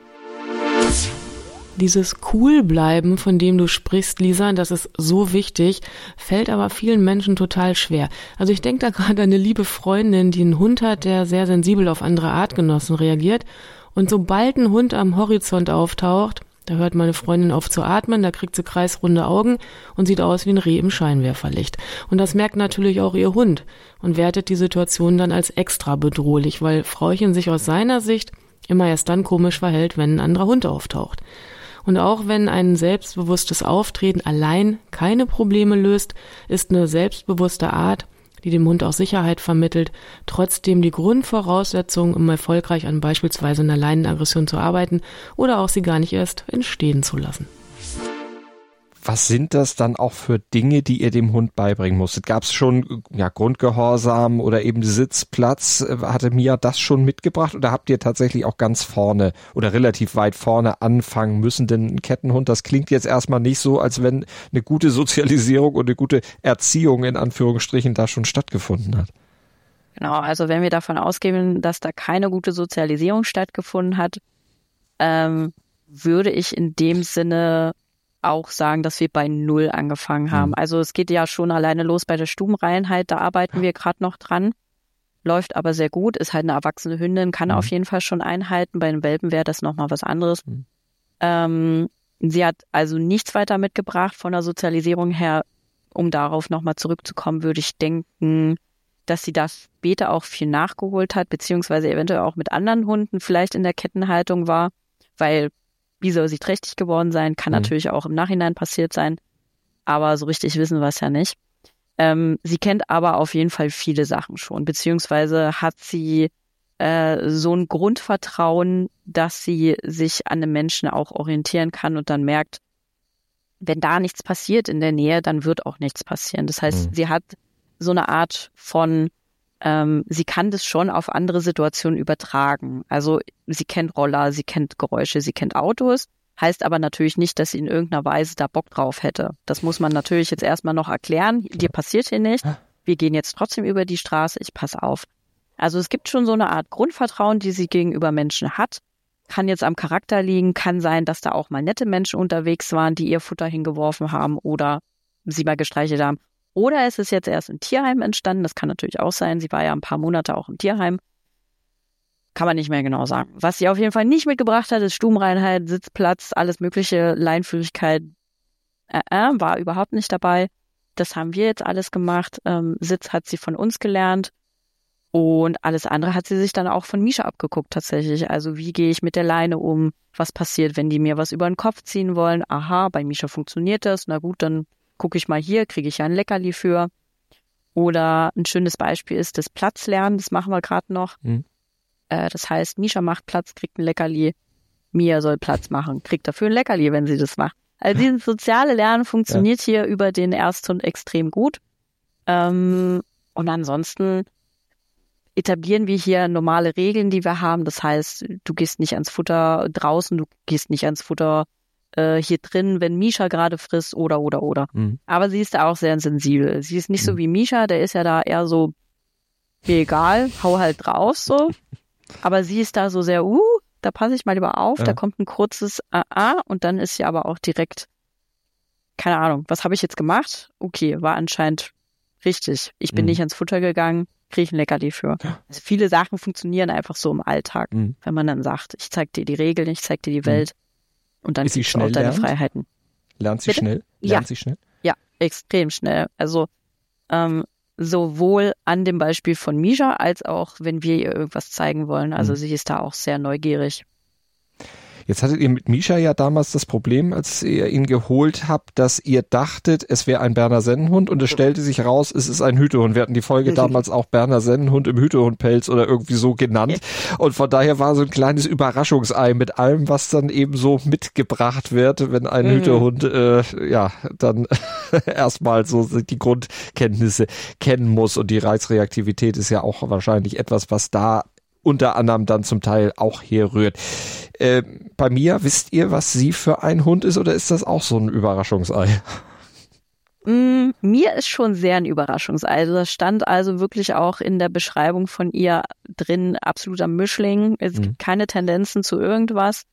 Dieses Coolbleiben, von dem du sprichst, Lisa, das ist so wichtig, fällt aber vielen Menschen total schwer. Also ich denke da gerade an eine liebe Freundin, die einen Hund hat, der sehr sensibel auf andere Artgenossen reagiert. Und sobald ein Hund am Horizont auftaucht, da hört meine Freundin auf zu atmen, da kriegt sie kreisrunde Augen und sieht aus wie ein Reh im Scheinwerferlicht. Und das merkt natürlich auch ihr Hund und wertet die Situation dann als extra bedrohlich, weil Frauchen sich aus seiner Sicht immer erst dann komisch verhält, wenn ein anderer Hund auftaucht. Und auch wenn ein selbstbewusstes Auftreten allein keine Probleme löst, ist eine selbstbewusste Art, die dem Hund auch Sicherheit vermittelt, trotzdem die Grundvoraussetzung, um erfolgreich an beispielsweise einer Leinenaggression zu arbeiten oder auch sie gar nicht erst entstehen zu lassen. Was sind das dann auch für Dinge, die ihr dem Hund beibringen musstet? Gab es schon ja, Grundgehorsam oder eben Sitzplatz? Hatte Mia das schon mitgebracht oder habt ihr tatsächlich auch ganz vorne oder relativ weit vorne anfangen müssen? Denn ein Kettenhund, das klingt jetzt erstmal nicht so, als wenn eine gute Sozialisierung und eine gute Erziehung in Anführungsstrichen da schon stattgefunden hat. Genau, also wenn wir davon ausgehen, dass da keine gute Sozialisierung stattgefunden hat, ähm, würde ich in dem Sinne auch sagen, dass wir bei Null angefangen haben. Mhm. Also es geht ja schon alleine los bei der Stubenreinheit, da arbeiten wir gerade noch dran, läuft aber sehr gut, ist halt eine erwachsene Hündin, kann mhm. auf jeden Fall schon einhalten, bei den Welpen wäre das nochmal was anderes. Mhm. Ähm, sie hat also nichts weiter mitgebracht von der Sozialisierung her, um darauf nochmal zurückzukommen, würde ich denken, dass sie das später auch viel nachgeholt hat, beziehungsweise eventuell auch mit anderen Hunden vielleicht in der Kettenhaltung war, weil wie soll sie trächtig geworden sein? Kann mhm. natürlich auch im Nachhinein passiert sein. Aber so richtig wissen wir es ja nicht. Ähm, sie kennt aber auf jeden Fall viele Sachen schon. Beziehungsweise hat sie äh, so ein Grundvertrauen, dass sie sich an einem Menschen auch orientieren kann und dann merkt, wenn da nichts passiert in der Nähe, dann wird auch nichts passieren. Das heißt, mhm. sie hat so eine Art von Ähm, sie kann das schon auf andere Situationen übertragen. Also sie kennt Roller, sie kennt Geräusche, sie kennt Autos, heißt aber natürlich nicht, dass sie in irgendeiner Weise da Bock drauf hätte. Das muss man natürlich jetzt erstmal noch erklären. Dir passiert hier nicht. Wir gehen jetzt trotzdem über die Straße, ich pass auf. Also es gibt schon so eine Art Grundvertrauen, die sie gegenüber Menschen hat. Kann jetzt am Charakter liegen, kann sein, dass da auch mal nette Menschen unterwegs waren, die ihr Futter hingeworfen haben oder sie mal gestreichelt haben. Oder es ist jetzt erst im Tierheim entstanden, das kann natürlich auch sein. Sie war ja ein paar Monate auch im Tierheim. Kann man nicht mehr genau sagen. Was sie auf jeden Fall nicht mitgebracht hat, ist Stubenreinheit, Sitzplatz, alles mögliche, Leinführigkeit, äh, äh, war überhaupt nicht dabei. Das haben wir jetzt alles gemacht. Ähm, Sitz hat sie von uns gelernt und alles andere hat sie sich dann auch von Misha abgeguckt tatsächlich. Also wie gehe ich mit der Leine um? Was passiert, wenn die mir was über den Kopf ziehen wollen? Aha, bei Misha funktioniert das. Na gut, dann gucke ich mal hier, kriege ich ja ein Leckerli für. Oder ein schönes Beispiel ist das Platzlernen, das machen wir gerade noch. Mhm. Äh, das heißt, Misha macht Platz, kriegt ein Leckerli, Mia soll Platz machen, kriegt dafür ein Leckerli, wenn sie das macht. Also dieses soziale Lernen funktioniert ja. hier über den Ersthund extrem gut. Ähm, und ansonsten etablieren wir hier normale Regeln, die wir haben. Das heißt, du gehst nicht ans Futter draußen, du gehst nicht ans Futter äh, hier drin, wenn Misha gerade frisst oder, oder, oder. Mhm. Aber sie ist da auch sehr sensibel. Sie ist nicht mhm. so wie Misha, der ist ja da eher so, mir egal, hau halt drauf so. Aber sie ist da so sehr, uh, da passe ich mal lieber auf, ja. Da kommt ein kurzes Ah, ah und dann ist sie aber auch direkt, keine Ahnung, was habe ich jetzt gemacht? Okay, war anscheinend richtig. Ich bin mhm. nicht ans Futter gegangen, kriege ich ein Leckerli für. Also viele Sachen funktionieren einfach so im Alltag, mhm. wenn man dann sagt, ich zeig dir die Regeln, ich zeig dir die Welt mhm. und dann kriegst du auch deine lernt? Freiheiten. Lernt sie Bitte? schnell? Lernt ja. sie schnell? Ja, extrem schnell. Also ähm, sowohl an dem Beispiel von Misha, als auch, wenn wir ihr irgendwas zeigen wollen. Also mhm. sie ist da auch sehr neugierig. Jetzt hattet ihr mit Misha ja damals das Problem, als ihr ihn geholt habt, dass ihr dachtet, es wäre ein Berner Sennenhund und es stellte sich raus, es ist ein Hütehund. Wir hatten die Folge damals auch Berner Sennenhund im Hütehundpelz oder irgendwie so genannt. Und von daher war so ein kleines Überraschungsei mit allem, was dann eben so mitgebracht wird, wenn ein mhm. Hütehund äh, ja dann erstmal so die Grundkenntnisse kennen muss. Und die Reizreaktivität ist ja auch wahrscheinlich etwas, was da unter anderem dann zum Teil auch herrührt. Äh, bei Mia, wisst ihr, was sie für ein Hund ist oder ist das auch so ein Überraschungsei? Mm, mir ist schon sehr ein Überraschungsei. Also das stand also wirklich auch in der Beschreibung von ihr drin, absoluter Mischling. Es mhm. gibt keine Tendenzen zu irgendwas.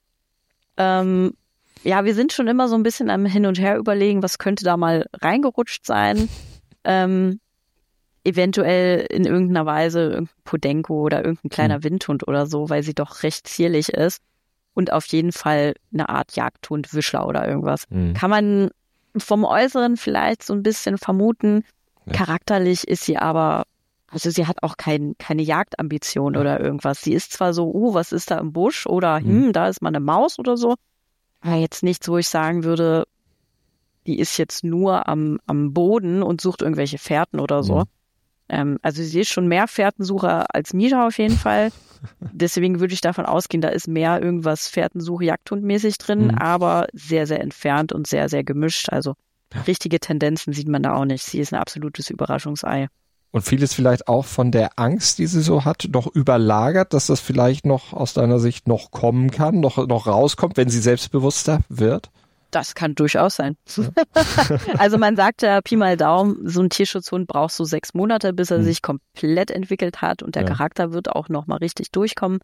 Ähm, ja, wir sind schon immer so ein bisschen am Hin und Her überlegen, was könnte da mal reingerutscht sein. Ähm, eventuell in irgendeiner Weise irgendein Podenco oder irgendein kleiner mhm. Windhund oder so, weil sie doch recht zierlich ist. Und auf jeden Fall eine Art Jagdhund, Wischler oder irgendwas. Mhm. Kann man vom Äußeren vielleicht so ein bisschen vermuten. Ja. Charakterlich ist sie aber, also sie hat auch kein, keine Jagdambition ja. oder irgendwas. Sie ist zwar so, uh, was ist da im Busch oder mhm. hm, da ist mal eine Maus oder so. Aber jetzt nichts, wo ich sagen würde, die ist jetzt nur am, am Boden und sucht irgendwelche Fährten oder so. Mhm. Ähm, also sie ist schon mehr Fährtensucher als Misha auf jeden Fall. Deswegen würde ich davon ausgehen, da ist mehr irgendwas Fährtensuche, Jagdhundmäßig drin, mhm. aber sehr, sehr entfernt und sehr, sehr gemischt. Also richtige Tendenzen sieht man da auch nicht. Sie ist ein absolutes Überraschungsei. Und vieles vielleicht auch von der Angst, die sie so hat, noch überlagert, dass das vielleicht noch aus deiner Sicht noch kommen kann, noch, noch rauskommt, wenn sie selbstbewusster wird? Das kann durchaus sein. Ja. Also man sagt ja, Pi mal Daumen, so ein Tierschutzhund braucht so sechs Monate, bis er hm. sich komplett entwickelt hat und der ja. Charakter wird auch noch mal richtig durchkommen.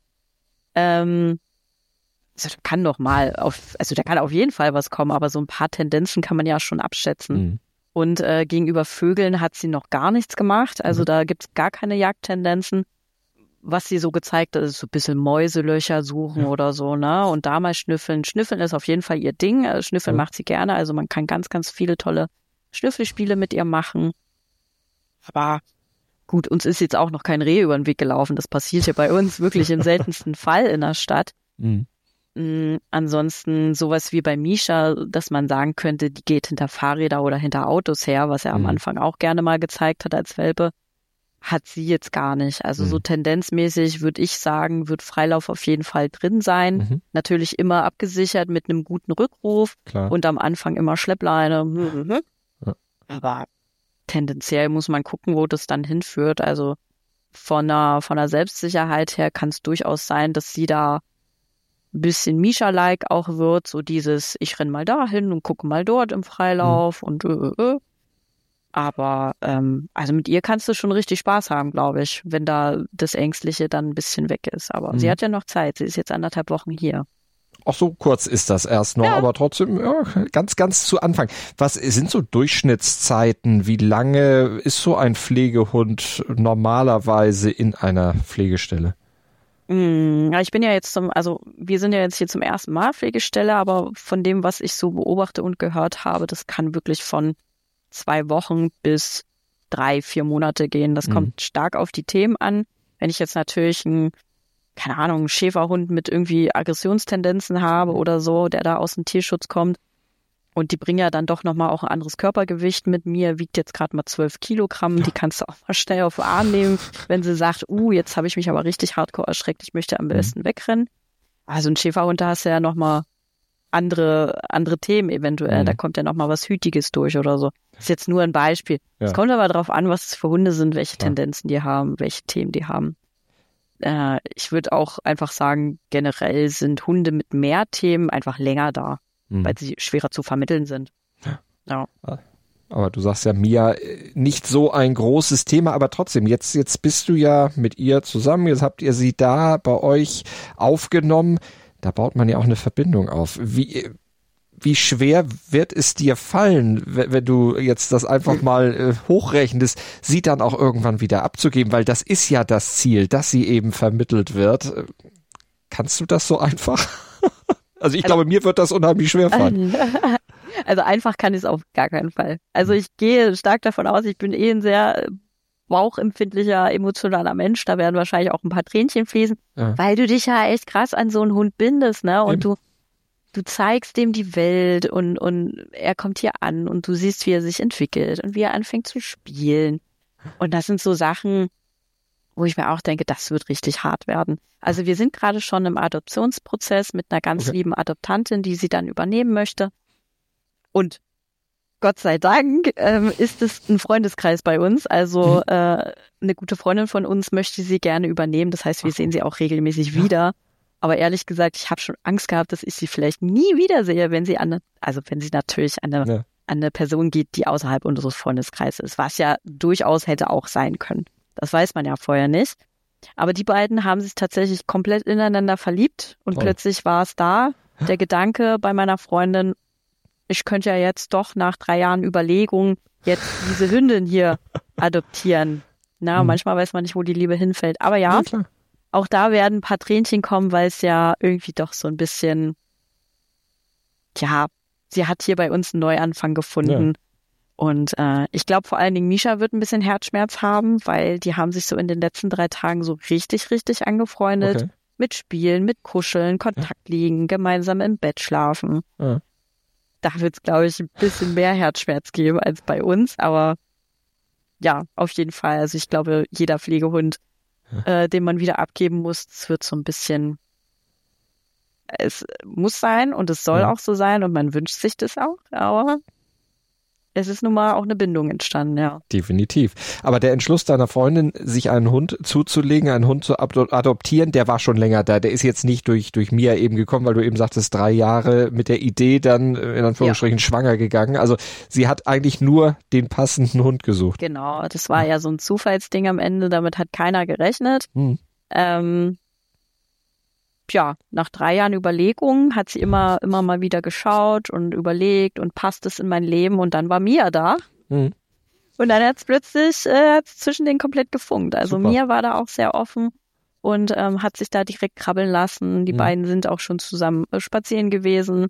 Ähm, also da kann noch mal auf, also da kann auf jeden Fall was kommen, aber so ein paar Tendenzen kann man ja schon abschätzen. Hm. Und äh, gegenüber Vögeln hat sie noch gar nichts gemacht. Also mhm. da gibt's gar keine Jagdtendenzen. Was sie so gezeigt hat, ist so ein bisschen Mäuselöcher suchen ja. oder so, ne? Und da mal schnüffeln. Schnüffeln ist auf jeden Fall ihr Ding. Schnüffeln ja. macht sie gerne. Also man kann ganz, ganz viele tolle Schnüffelspiele mit ihr machen. Aber gut, uns ist jetzt auch noch kein Reh über den Weg gelaufen. Das passiert ja bei uns wirklich im seltensten Fall in der Stadt. Mhm. Mhm. Ansonsten sowas wie bei Misha, dass man sagen könnte, die geht hinter Fahrräder oder hinter Autos her, was er mhm. am Anfang auch gerne mal gezeigt hat als Welpe. Hat sie jetzt gar nicht. Also mhm. so tendenzmäßig würde ich sagen, wird Freilauf auf jeden Fall drin sein. Mhm. Natürlich immer abgesichert mit einem guten Rückruf. Klar. Und am Anfang immer Schleppleine. Mhm. Ja. Aber tendenziell muss man gucken, wo das dann hinführt. Also von der, von der Selbstsicherheit her kann es durchaus sein, dass sie da ein bisschen Misha-like auch wird. So dieses, ich renn mal dahin und gucke mal dort im Freilauf mhm. und äh, äh. Aber ähm, also mit ihr kannst du schon richtig Spaß haben, glaube ich, wenn da das Ängstliche dann ein bisschen weg ist. Aber mhm. sie hat ja noch Zeit. Sie ist jetzt anderthalb Wochen hier. Auch so kurz ist das erst noch, ja. aber trotzdem ja, ganz, ganz zu Anfang. Was sind so Durchschnittszeiten? Wie lange ist so ein Pflegehund normalerweise in einer Pflegestelle? Mm, ja, ich bin ja jetzt zum, also wir sind ja jetzt hier zum ersten Mal Pflegestelle, aber von dem, was ich so beobachte und gehört habe, das kann wirklich von zwei Wochen bis drei, vier Monate gehen. Das mhm. kommt stark auf die Themen an. Wenn ich jetzt natürlich einen, keine Ahnung, einen Schäferhund mit irgendwie Aggressionstendenzen habe oder so, der da aus dem Tierschutz kommt und die bringen ja dann doch nochmal auch ein anderes Körpergewicht mit mir, wiegt jetzt gerade mal zwölf Kilogramm, die kannst du auch mal schnell auf den Arm nehmen, wenn sie sagt, uh, jetzt habe ich mich aber richtig hardcore erschreckt, ich möchte am besten mhm. wegrennen. Also ein Schäferhund, da hast du ja nochmal andere andere Themen eventuell. Mhm. Da kommt ja noch mal was Hütiges durch oder so. Das ist jetzt nur ein Beispiel. Es ja. kommt aber darauf an, was es für Hunde sind, welche ja. Tendenzen die haben, welche Themen die haben. äh, ich würde auch einfach sagen, generell sind Hunde mit mehr Themen einfach länger da, mhm. weil sie schwerer zu vermitteln sind. Ja. Aber du sagst ja, Mia, nicht so ein großes Thema, aber trotzdem, jetzt, jetzt bist du ja mit ihr zusammen, jetzt habt ihr sie da bei euch aufgenommen, da baut man ja auch eine Verbindung auf. Wie, wie schwer wird es dir fallen, wenn, wenn du jetzt das einfach mal äh, hochrechnest, sie dann auch irgendwann wieder abzugeben, weil das ist ja das Ziel, dass sie eben vermittelt wird. Kannst du das so einfach? Also ich also, glaube, mir wird das unheimlich schwer fallen. Also einfach kann ich es auf gar keinen Fall. Also ich gehe stark davon aus, ich bin eh ein sehr bauchempfindlicher, emotionaler Mensch. Da werden wahrscheinlich auch ein paar Tränchen fließen, ja. weil du dich ja echt krass an so einen Hund bindest, ne? Und Eben. du du zeigst dem die Welt und und er kommt hier an und du siehst, wie er sich entwickelt und wie er anfängt zu spielen. Und das sind so Sachen, wo ich mir auch denke, das wird richtig hart werden. Also wir sind gerade schon im Adoptionsprozess mit einer ganz okay. lieben Adoptantin, die sie dann übernehmen möchte. Und Gott sei Dank ähm, ist es ein Freundeskreis bei uns. Also äh, eine gute Freundin von uns möchte sie gerne übernehmen. Das heißt, wir sehen sie auch regelmäßig wieder. Aber ehrlich gesagt, ich habe schon Angst gehabt, dass ich sie vielleicht nie wiedersehe, wenn sie an, also wenn sie natürlich an eine, ja. an eine Person geht, die außerhalb unseres Freundeskreises ist, was ja durchaus hätte auch sein können. Das weiß man ja vorher nicht. Aber die beiden haben sich tatsächlich komplett ineinander verliebt und oh. plötzlich war es da, der Gedanke bei meiner Freundin, ich könnte ja jetzt doch nach drei Jahren Überlegung jetzt diese Hündin hier adoptieren. Na, mhm. manchmal weiß man nicht, wo die Liebe hinfällt. Aber ja, ja auch da werden ein paar Tränchen kommen, weil es ja irgendwie doch so ein bisschen, ja, sie hat hier bei uns einen Neuanfang gefunden. Ja. Und äh, ich glaube vor allen Dingen, Misha wird ein bisschen Herzschmerz haben, weil die haben sich so in den letzten drei Tagen so richtig, richtig angefreundet. Okay. Mit Spielen, mit Kuscheln, Kontakt liegen, gemeinsam im Bett schlafen. Ja. Da wird es, glaube ich, ein bisschen mehr Herzschmerz geben als bei uns. Aber ja, auf jeden Fall. Also ich glaube, jeder Pflegehund, ja. äh, den man wieder abgeben muss, es wird so ein bisschen, es muss sein und es soll ja. auch so sein und man wünscht sich das auch. Aber es ist nun mal auch eine Bindung entstanden, ja. Definitiv. Aber der Entschluss deiner Freundin, sich einen Hund zuzulegen, einen Hund zu adoptieren, der war schon länger da. Der ist jetzt nicht durch durch Mia eben gekommen, weil du eben sagtest, drei Jahre mit der Idee dann in Anführungsstrichen ja. schwanger gegangen. Also sie hat eigentlich nur den passenden Hund gesucht. Genau, das war ja so ein Zufallsding am Ende. Damit hat keiner gerechnet. Hm. Ähm, ja, nach drei Jahren Überlegungen hat sie immer immer mal wieder geschaut und überlegt und passt es in mein Leben und dann war Mia da mhm. und dann hat es plötzlich äh, hat's zwischen denen komplett gefunkt. Also Super. Mia war da auch sehr offen und ähm, hat sich da direkt krabbeln lassen. Die mhm. beiden sind auch schon zusammen äh, spazieren gewesen.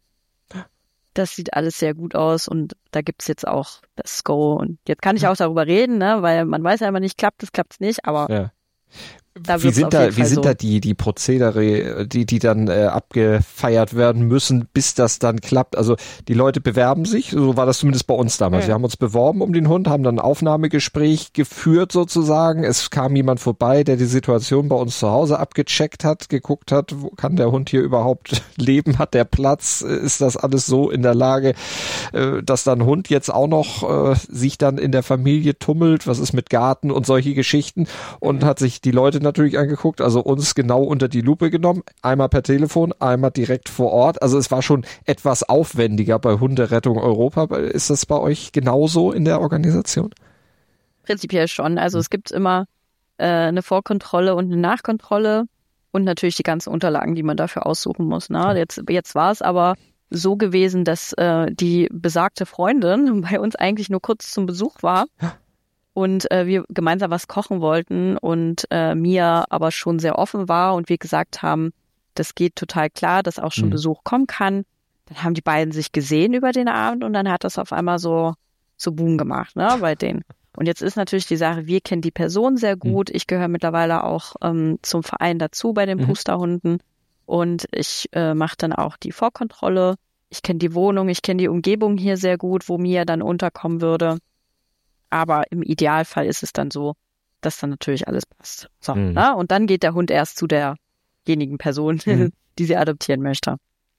Das sieht alles sehr gut aus und da gibt's jetzt auch das Go und jetzt kann ich auch darüber reden, ne, weil man weiß ja immer nicht, klappt es, klappt's nicht, aber ja. Da wie sind da, wie sind so. da die, die Prozedere, die, die dann äh, abgefeiert werden müssen, bis das dann klappt? Also die Leute bewerben sich, so war das zumindest bei uns damals. Ja. Wir haben uns beworben um den Hund, haben dann ein Aufnahmegespräch geführt sozusagen. Es kam jemand vorbei, der die Situation bei uns zu Hause abgecheckt hat, geguckt hat, wo kann der Hund hier überhaupt leben? Hat der Platz? Ist das alles so in der Lage, äh, dass dann ein Hund jetzt auch noch äh, sich dann in der Familie tummelt? Was ist mit Garten und solche Geschichten? Und hat sich die Leute natürlich angeguckt, also uns genau unter die Lupe genommen, einmal per Telefon, einmal direkt vor Ort. Also es war schon etwas aufwendiger bei Hunderettung Europa. Ist das bei euch genauso in der Organisation? Prinzipiell schon. Also es gibt immer äh, eine Vorkontrolle und eine Nachkontrolle und natürlich die ganzen Unterlagen, die man dafür aussuchen muss. Ne? Jetzt, jetzt war es aber so gewesen, dass äh, die besagte Freundin bei uns eigentlich nur kurz zum Besuch war. Ja. Und äh, wir gemeinsam was kochen wollten und äh, Mia aber schon sehr offen war und wir gesagt haben, das geht total klar, dass auch schon mhm. Besuch kommen kann. Dann haben die beiden sich gesehen über den Abend und dann hat das auf einmal so so Boom gemacht, ne, bei denen. Und jetzt ist natürlich die Sache, wir kennen die Person sehr gut. Mhm. Ich gehöre mittlerweile auch ähm, zum Verein dazu bei den mhm. Pusterhunden und ich äh, mache dann auch die Vorkontrolle. Ich kenne die Wohnung, ich kenne die Umgebung hier sehr gut, wo Mia dann unterkommen würde. Aber im Idealfall ist es dann so, dass dann natürlich alles passt. So, mhm. ne? Und dann geht der Hund erst zu derjenigen Person, mhm. die sie adoptieren möchte.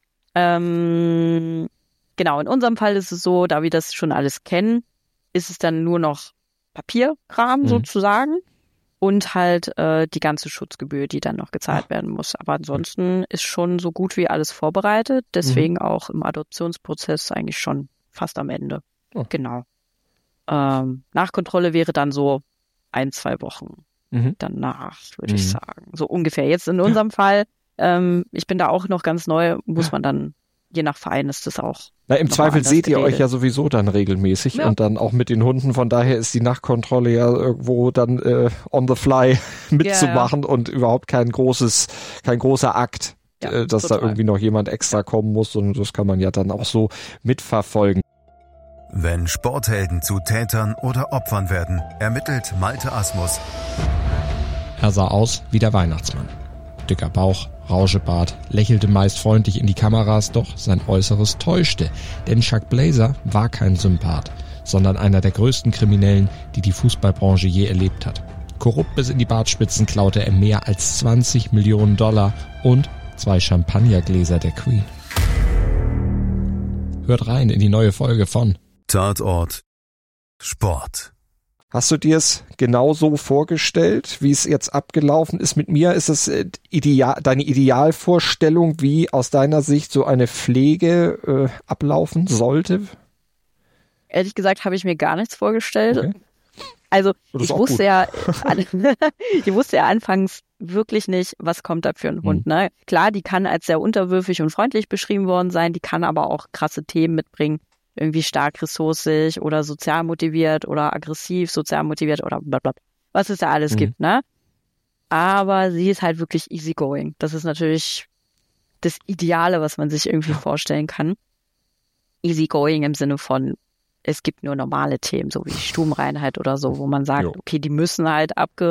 Ähm, genau, in unserem Fall ist es so, da wir das schon alles kennen, ist es dann nur noch Papierkram mhm. sozusagen. Und halt äh, die ganze Schutzgebühr, die dann noch gezahlt Ach. werden muss. Aber ansonsten ist schon so gut wie alles vorbereitet. Deswegen mhm. auch im Adoptionsprozess eigentlich schon fast am Ende. Oh. Genau. Ähm, Nachkontrolle wäre dann so ein, zwei Wochen mhm. danach, würde mhm. ich sagen. So ungefähr. Jetzt in unserem ja. Fall, ähm, ich bin da auch noch ganz neu, muss man dann, je nach Verein ist das auch. Na, im Zweifel seht ihr geredet. euch ja sowieso dann regelmäßig ja. und dann auch mit den Hunden. Von daher ist die Nachkontrolle ja irgendwo dann äh, on the fly mitzumachen ja, ja. und überhaupt kein großes, kein großer Akt, ja, äh, dass total. da irgendwie noch jemand extra kommen muss. Und das kann man ja dann auch so mitverfolgen. Wenn Sporthelden zu Tätern oder Opfern werden, ermittelt Malte Asmus. Er sah aus wie der Weihnachtsmann. Dicker Bauch, Rauschebart, lächelte meist freundlich in die Kameras, doch sein Äußeres täuschte. Denn Chuck Blazer war kein Sympath, sondern einer der größten Kriminellen, die die Fußballbranche je erlebt hat. Korrupt bis in die Bartspitzen klaute er mehr als zwanzig Millionen Dollar und zwei Champagnergläser der Queen. Hört rein in die neue Folge von Tatort Sport. Hast du dir es genauso vorgestellt, wie es jetzt abgelaufen ist mit mir? Ist es ideal, deine Idealvorstellung, wie aus deiner Sicht so eine Pflege äh, ablaufen sollte? Ehrlich gesagt habe ich mir gar nichts vorgestellt. Okay. Also ich wusste ja, ich wusste ja anfangs wirklich nicht, was kommt da für ein Hund. Mhm. Ne? Klar, die kann als sehr unterwürfig und freundlich beschrieben worden sein, die kann aber auch krasse Themen mitbringen. Irgendwie stark ressourcig oder sozial motiviert oder aggressiv, sozial motiviert oder blablabla. Was es da alles mhm. gibt, ne? Aber sie ist halt wirklich easygoing. Das ist natürlich das Ideale, was man sich irgendwie vorstellen kann. Easygoing im Sinne von, es gibt nur normale Themen, so wie Stubenreinheit oder so, wo man sagt, jo. okay, die müssen halt abge,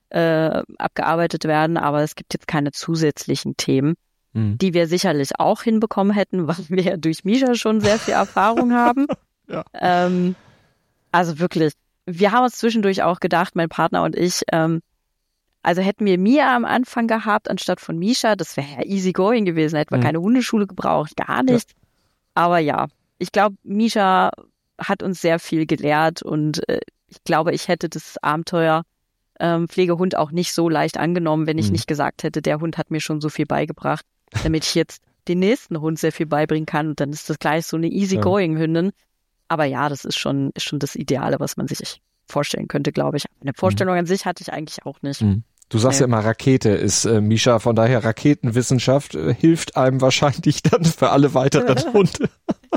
äh, abgearbeitet werden, aber es gibt jetzt keine zusätzlichen Themen, die wir sicherlich auch hinbekommen hätten, weil wir ja durch Misha schon sehr viel Erfahrung haben. ja. ähm, also wirklich, wir haben uns zwischendurch auch gedacht, mein Partner und ich, ähm, also hätten wir Mia am Anfang gehabt, anstatt von Misha, das wäre ja easy going gewesen, hätten wir mhm. keine Hundeschule gebraucht, gar nicht. Ja. Aber ja, ich glaube, Misha hat uns sehr viel gelehrt und äh, ich glaube, ich hätte das Abenteuer ähm, Pflegehund auch nicht so leicht angenommen, wenn ich mhm. nicht gesagt hätte, der Hund hat mir schon so viel beigebracht, damit ich jetzt den nächsten Hund sehr viel beibringen kann. Und dann ist das gleich so eine Easy-Going-Hündin. Aber ja, das ist schon, ist schon das Ideale, was man sich vorstellen könnte, glaube ich. Eine Vorstellung mhm. an sich hatte ich eigentlich auch nicht. Mhm. Du sagst ja, ja immer, Rakete ist äh, Misha, von daher Raketenwissenschaft äh, hilft einem wahrscheinlich dann für alle weiteren Hunde.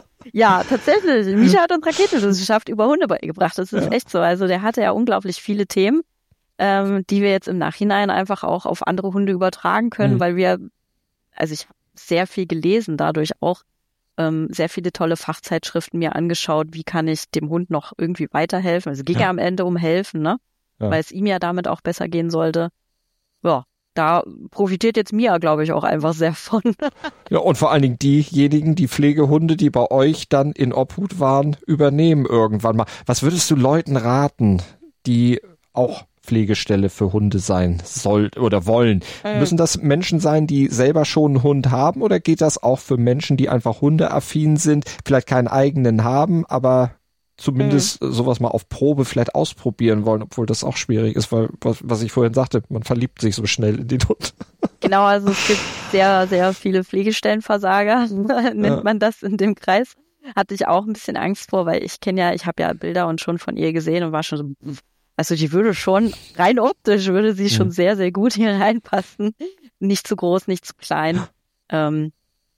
Ja, tatsächlich. Misha hat uns Raketenwissenschaft über Hunde beigebracht. Das ist ja. echt so. Also der hatte ja unglaublich viele Themen, ähm, die wir jetzt im Nachhinein einfach auch auf andere Hunde übertragen können, mhm. weil wir Also ich habe sehr viel gelesen, dadurch auch ähm, sehr viele tolle Fachzeitschriften mir angeschaut, wie kann ich dem Hund noch irgendwie weiterhelfen. Also ging ja, ja am Ende um helfen, ne? Ja. Weil es ihm ja damit auch besser gehen sollte. Ja, da profitiert jetzt Mia, glaube ich, auch einfach sehr von. Ja, und vor allen Dingen diejenigen, die Pflegehunde, die bei euch dann in Obhut waren, übernehmen irgendwann mal. Was würdest du Leuten raten, die auch Pflegestelle für Hunde sein soll oder wollen? Mhm. Müssen das Menschen sein, die selber schon einen Hund haben, oder geht das auch für Menschen, die einfach hundeaffin sind, vielleicht keinen eigenen haben, aber zumindest mhm. sowas mal auf Probe vielleicht ausprobieren wollen, obwohl das auch schwierig ist, weil, was, was ich vorhin sagte, man verliebt sich so schnell in den Hund. Genau, also es gibt sehr, sehr viele Pflegestellenversager, nennt ja. man das in dem Kreis. Hatte ich auch ein bisschen Angst vor, weil ich kenne ja, ich habe ja Bilder und schon von ihr gesehen und war schon so, also die würde schon, rein optisch würde sie schon mhm. sehr, sehr gut hier reinpassen. Nicht zu groß, nicht zu klein. Ähm,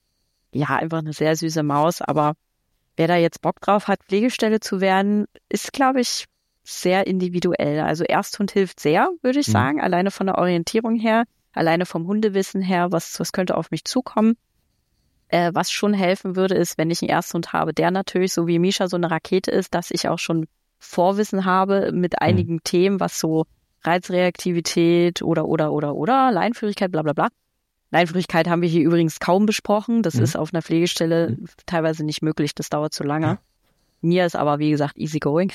ja, einfach eine sehr süße Maus, aber wer da jetzt Bock drauf hat, Pflegestelle zu werden, ist, glaube ich, sehr individuell. Also Ersthund hilft sehr, würde ich mhm. sagen, alleine von der Orientierung her, alleine vom Hundewissen her, was, was könnte auf mich zukommen. Äh, was schon helfen würde, ist, wenn ich einen Ersthund habe, der natürlich, so wie Misha, so eine Rakete ist, dass ich auch schon Vorwissen habe mit einigen mhm. Themen, was so Reizreaktivität oder, oder, oder, oder, Leinführigkeit, bla, bla, bla. Leinführigkeit haben wir hier übrigens kaum besprochen. Das mhm. ist auf einer Pflegestelle mhm. teilweise nicht möglich. Das dauert zu lange. Ja. Mir ist aber, wie gesagt, easy going.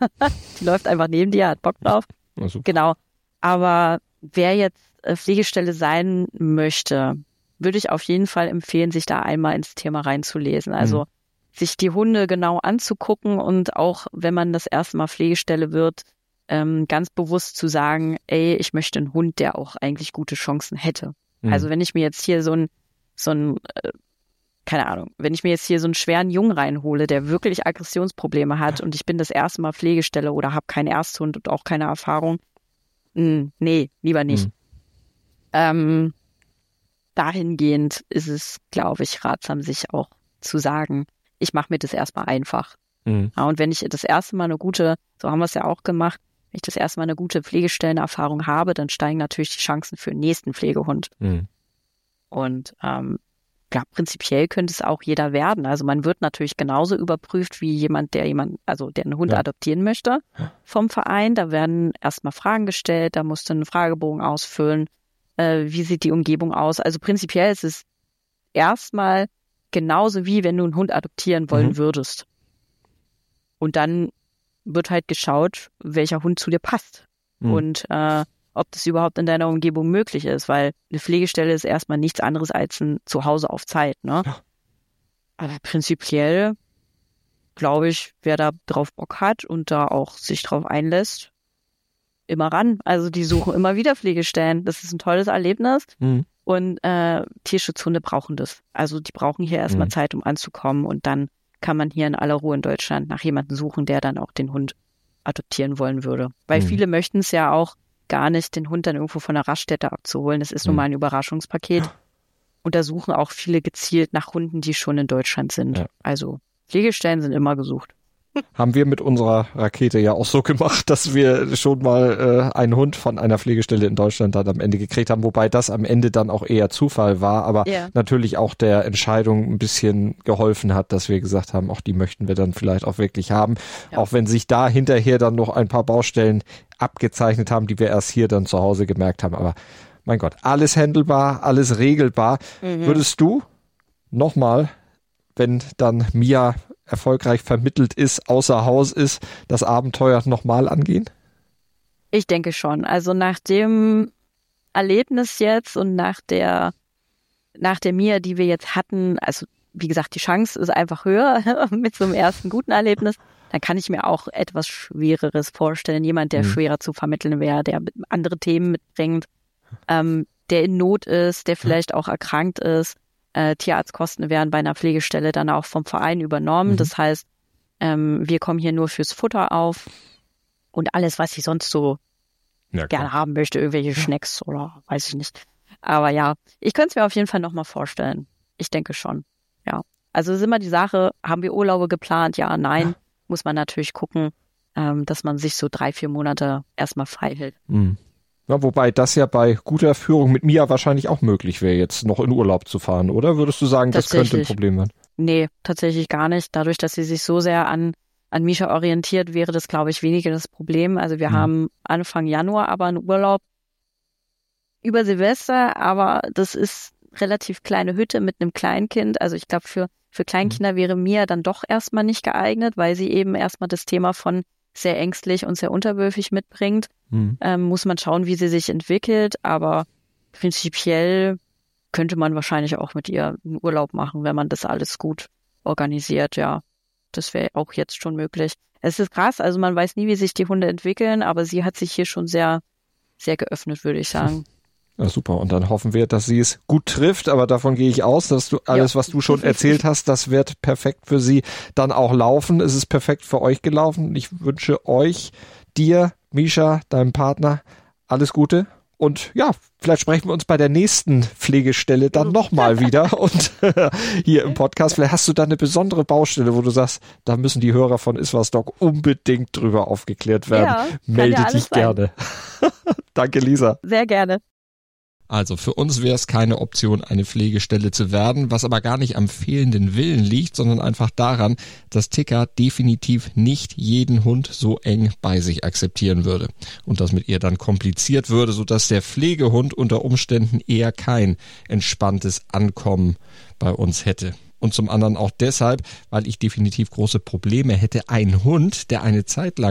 Die läuft einfach neben dir, hat Bock drauf. Ja, genau. Aber wer jetzt Pflegestelle sein möchte, würde ich auf jeden Fall empfehlen, sich da einmal ins Thema reinzulesen. Also mhm. sich die Hunde genau anzugucken und auch, wenn man das erste Mal Pflegestelle wird, ähm, ganz bewusst zu sagen, ey, ich möchte einen Hund, der auch eigentlich gute Chancen hätte. Mhm. Also wenn ich mir jetzt hier so ein, so ein, äh, keine Ahnung, wenn ich mir jetzt hier so einen schweren Jungen reinhole, der wirklich Aggressionsprobleme hat und ich bin das erste Mal Pflegestelle oder habe keinen Ersthund und auch keine Erfahrung, mh, nee, lieber nicht. Mhm. Ähm, dahingehend ist es, glaube ich, ratsam, sich auch zu sagen, ich mache mir das erstmal einfach. Mhm. Ja, und wenn ich das erste Mal eine gute, so haben wir es ja auch gemacht, wenn ich das erste Mal eine gute Pflegestellenerfahrung habe, dann steigen natürlich die Chancen für den nächsten Pflegehund. Mhm. Und ähm, ja, prinzipiell könnte es auch jeder werden. Also man wird natürlich genauso überprüft wie jemand, der jemand, also der einen Hund ja. adoptieren möchte vom Verein. Da werden erstmal Fragen gestellt, da musst du einen Fragebogen ausfüllen. Äh, wie sieht die Umgebung aus? Also prinzipiell ist es erstmal genauso wie wenn du einen Hund adoptieren wollen mhm. würdest. Und dann wird halt geschaut, welcher Hund zu dir passt. Mhm. Und äh, ob das überhaupt in deiner Umgebung möglich ist, weil eine Pflegestelle ist erstmal nichts anderes als ein Zuhause auf Zeit, ne? Ja. Aber prinzipiell glaube ich, wer da drauf Bock hat und da auch sich drauf einlässt, immer ran. Also die suchen immer wieder Pflegestellen. Das ist ein tolles Erlebnis. Mhm. Und äh, Tierschutzhunde brauchen das. Also die brauchen hier erstmal mhm. Zeit, um anzukommen. Und dann kann man hier in aller Ruhe in Deutschland nach jemandem suchen, der dann auch den Hund adoptieren wollen würde. Weil mhm. viele möchten es ja auch gar nicht, den Hund dann irgendwo von der Raststätte abzuholen. Das ist mhm. nun mal ein Überraschungspaket. Und da suchen auch viele gezielt nach Hunden, die schon in Deutschland sind. Ja. Also Pflegestellen sind immer gesucht. Haben wir mit unserer Rakete ja auch so gemacht, dass wir schon mal äh, einen Hund von einer Pflegestelle in Deutschland dann am Ende gekriegt haben, wobei das am Ende dann auch eher Zufall war, aber yeah. natürlich auch der Entscheidung ein bisschen geholfen hat, dass wir gesagt haben, auch die möchten wir dann vielleicht auch wirklich haben, ja. auch wenn sich da hinterher dann noch ein paar Baustellen abgezeichnet haben, die wir erst hier dann zu Hause gemerkt haben, aber mein Gott, alles handelbar, alles regelbar. Mhm. Würdest du nochmal, wenn dann Mia erfolgreich vermittelt ist, außer Haus ist, das Abenteuer nochmal angehen? Ich denke schon. Also nach dem Erlebnis jetzt und nach der nach der Mia, die wir jetzt hatten, also wie gesagt, die Chance ist einfach höher mit so einem ersten guten Erlebnis, dann kann ich mir auch etwas Schwereres vorstellen. Jemand, der mhm. schwerer zu vermitteln wäre, der andere Themen mitbringt, ähm, der in Not ist, der vielleicht auch erkrankt ist. Äh, Tierarztkosten werden bei einer Pflegestelle dann auch vom Verein übernommen. Mhm. Das heißt, ähm, wir kommen hier nur fürs Futter auf und alles, was ich sonst so ja, gerne haben möchte, irgendwelche Schnecks oder weiß ich nicht. Aber ja, ich könnte es mir auf jeden Fall nochmal vorstellen. Ich denke schon, ja. Also es ist immer die Sache, haben wir Urlaube geplant? Ja, nein. Ja. Muss man natürlich gucken, ähm, dass man sich so drei, vier Monate erstmal frei hält. Mhm. Ja, wobei das ja bei guter Führung mit Mia wahrscheinlich auch möglich wäre, jetzt noch in Urlaub zu fahren, oder? Würdest du sagen, das könnte ein Problem werden? Nee, tatsächlich gar nicht. Dadurch, dass sie sich so sehr an, an Misha orientiert, wäre das, glaube ich, weniger das Problem. Also wir hm. haben Anfang Januar aber einen Urlaub über Silvester, aber das ist relativ kleine Hütte mit einem Kleinkind. Also ich glaube, für, für Kleinkinder hm. wäre Mia dann doch erstmal nicht geeignet, weil sie eben erstmal das Thema von sehr ängstlich und sehr unterwürfig mitbringt. Hm. Ähm, muss man schauen, wie sie sich entwickelt, aber prinzipiell könnte man wahrscheinlich auch mit ihr einen Urlaub machen, wenn man das alles gut organisiert, ja. Das wäre auch jetzt schon möglich. Es ist krass, also man weiß nie, wie sich die Hunde entwickeln, aber sie hat sich hier schon sehr, sehr geöffnet, würde ich sagen. Ja, super. Und dann hoffen wir, dass sie es gut trifft, aber davon gehe ich aus, dass du alles, ja. was du schon erzählt hast, das wird perfekt für sie dann auch laufen. Es ist perfekt für euch gelaufen. Ich wünsche euch, dir, Misha, deinem Partner, alles Gute. Und ja, vielleicht sprechen wir uns bei der nächsten Pflegestelle dann nochmal wieder und hier im Podcast. Vielleicht hast du da eine besondere Baustelle, wo du sagst, da müssen die Hörer von Iswas Dog unbedingt drüber aufgeklärt werden. Ja, Melde ja dich gerne. Danke, Lisa. Sehr gerne. Also für uns wäre es keine Option, eine Pflegestelle zu werden, was aber gar nicht am fehlenden Willen liegt, sondern einfach daran, dass Tika definitiv nicht jeden Hund so eng bei sich akzeptieren würde und das mit ihr dann kompliziert würde, sodass der Pflegehund unter Umständen eher kein entspanntes Ankommen bei uns hätte. Und zum anderen auch deshalb, weil ich definitiv große Probleme hätte, einen Hund, der eine Zeit lang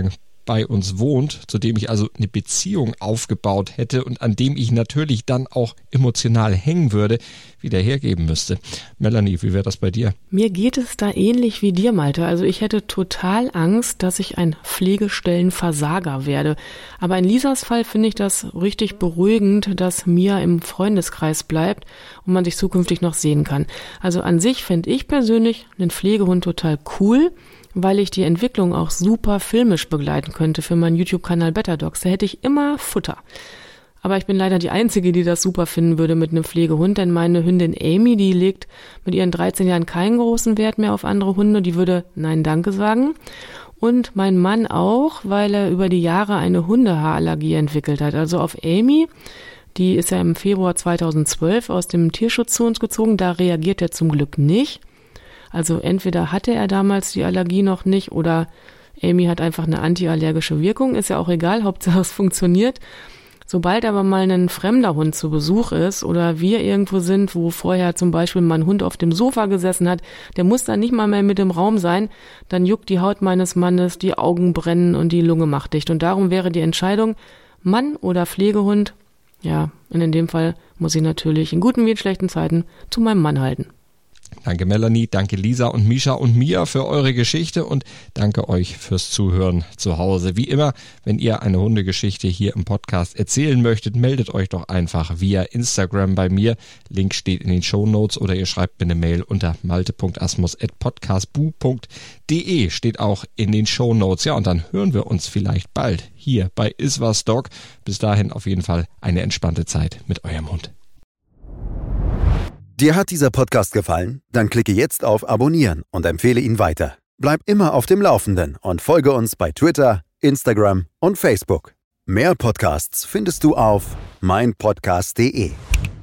bei uns wohnt, zu dem ich also eine Beziehung aufgebaut hätte und an dem ich natürlich dann auch emotional hängen würde, wieder hergeben müsste. Melanie, wie wäre das bei dir? Mir geht es da ähnlich wie dir, Malte. Also ich hätte total Angst, dass ich ein Pflegestellenversager werde. Aber in Lisas Fall finde ich das richtig beruhigend, dass Mia im Freundeskreis bleibt und man sich zukünftig noch sehen kann. Also an sich fände ich persönlich einen Pflegehund total cool, weil ich die Entwicklung auch super filmisch begleiten könnte für meinen YouTube-Kanal Better Dogs. Da hätte ich immer Futter. Aber ich bin leider die Einzige, die das super finden würde mit einem Pflegehund, denn meine Hündin Amy, die legt mit ihren dreizehn Jahren keinen großen Wert mehr auf andere Hunde, die würde Nein, Danke sagen. Und mein Mann auch, weil er über die Jahre eine Hundehaarallergie entwickelt hat. Also auf Amy, die ist ja im Februar zweitausendzwölf aus dem Tierschutz zu uns gezogen, da reagiert er zum Glück nicht. Also entweder hatte er damals die Allergie noch nicht oder Amy hat einfach eine antiallergische Wirkung, ist ja auch egal, Hauptsache es funktioniert. Sobald aber mal ein fremder Hund zu Besuch ist oder wir irgendwo sind, wo vorher zum Beispiel mein Hund auf dem Sofa gesessen hat, der muss dann nicht mal mehr mit im Raum sein, dann juckt die Haut meines Mannes, die Augen brennen und die Lunge macht dicht. Und darum wäre die Entscheidung, Mann oder Pflegehund, ja, und in dem Fall muss ich natürlich in guten wie in schlechten Zeiten zu meinem Mann halten. Danke Melanie, danke Lisa und Misha und Mia für eure Geschichte und danke euch fürs Zuhören zu Hause. Wie immer, wenn ihr eine Hundegeschichte hier im Podcast erzählen möchtet, meldet euch doch einfach via Instagram bei mir. Link steht in den Shownotes oder ihr schreibt mir eine Mail unter malte punkt asmus at podcastbu punkt de, steht auch in den Shownotes. Ja, und dann hören wir uns vielleicht bald hier bei Iswas Dog. Bis dahin auf jeden Fall eine entspannte Zeit mit eurem Hund. Dir hat dieser Podcast gefallen? Dann klicke jetzt auf Abonnieren und empfehle ihn weiter. Bleib immer auf dem Laufenden und folge uns bei Twitter, Instagram und Facebook. Mehr Podcasts findest du auf mein podcast punkt de.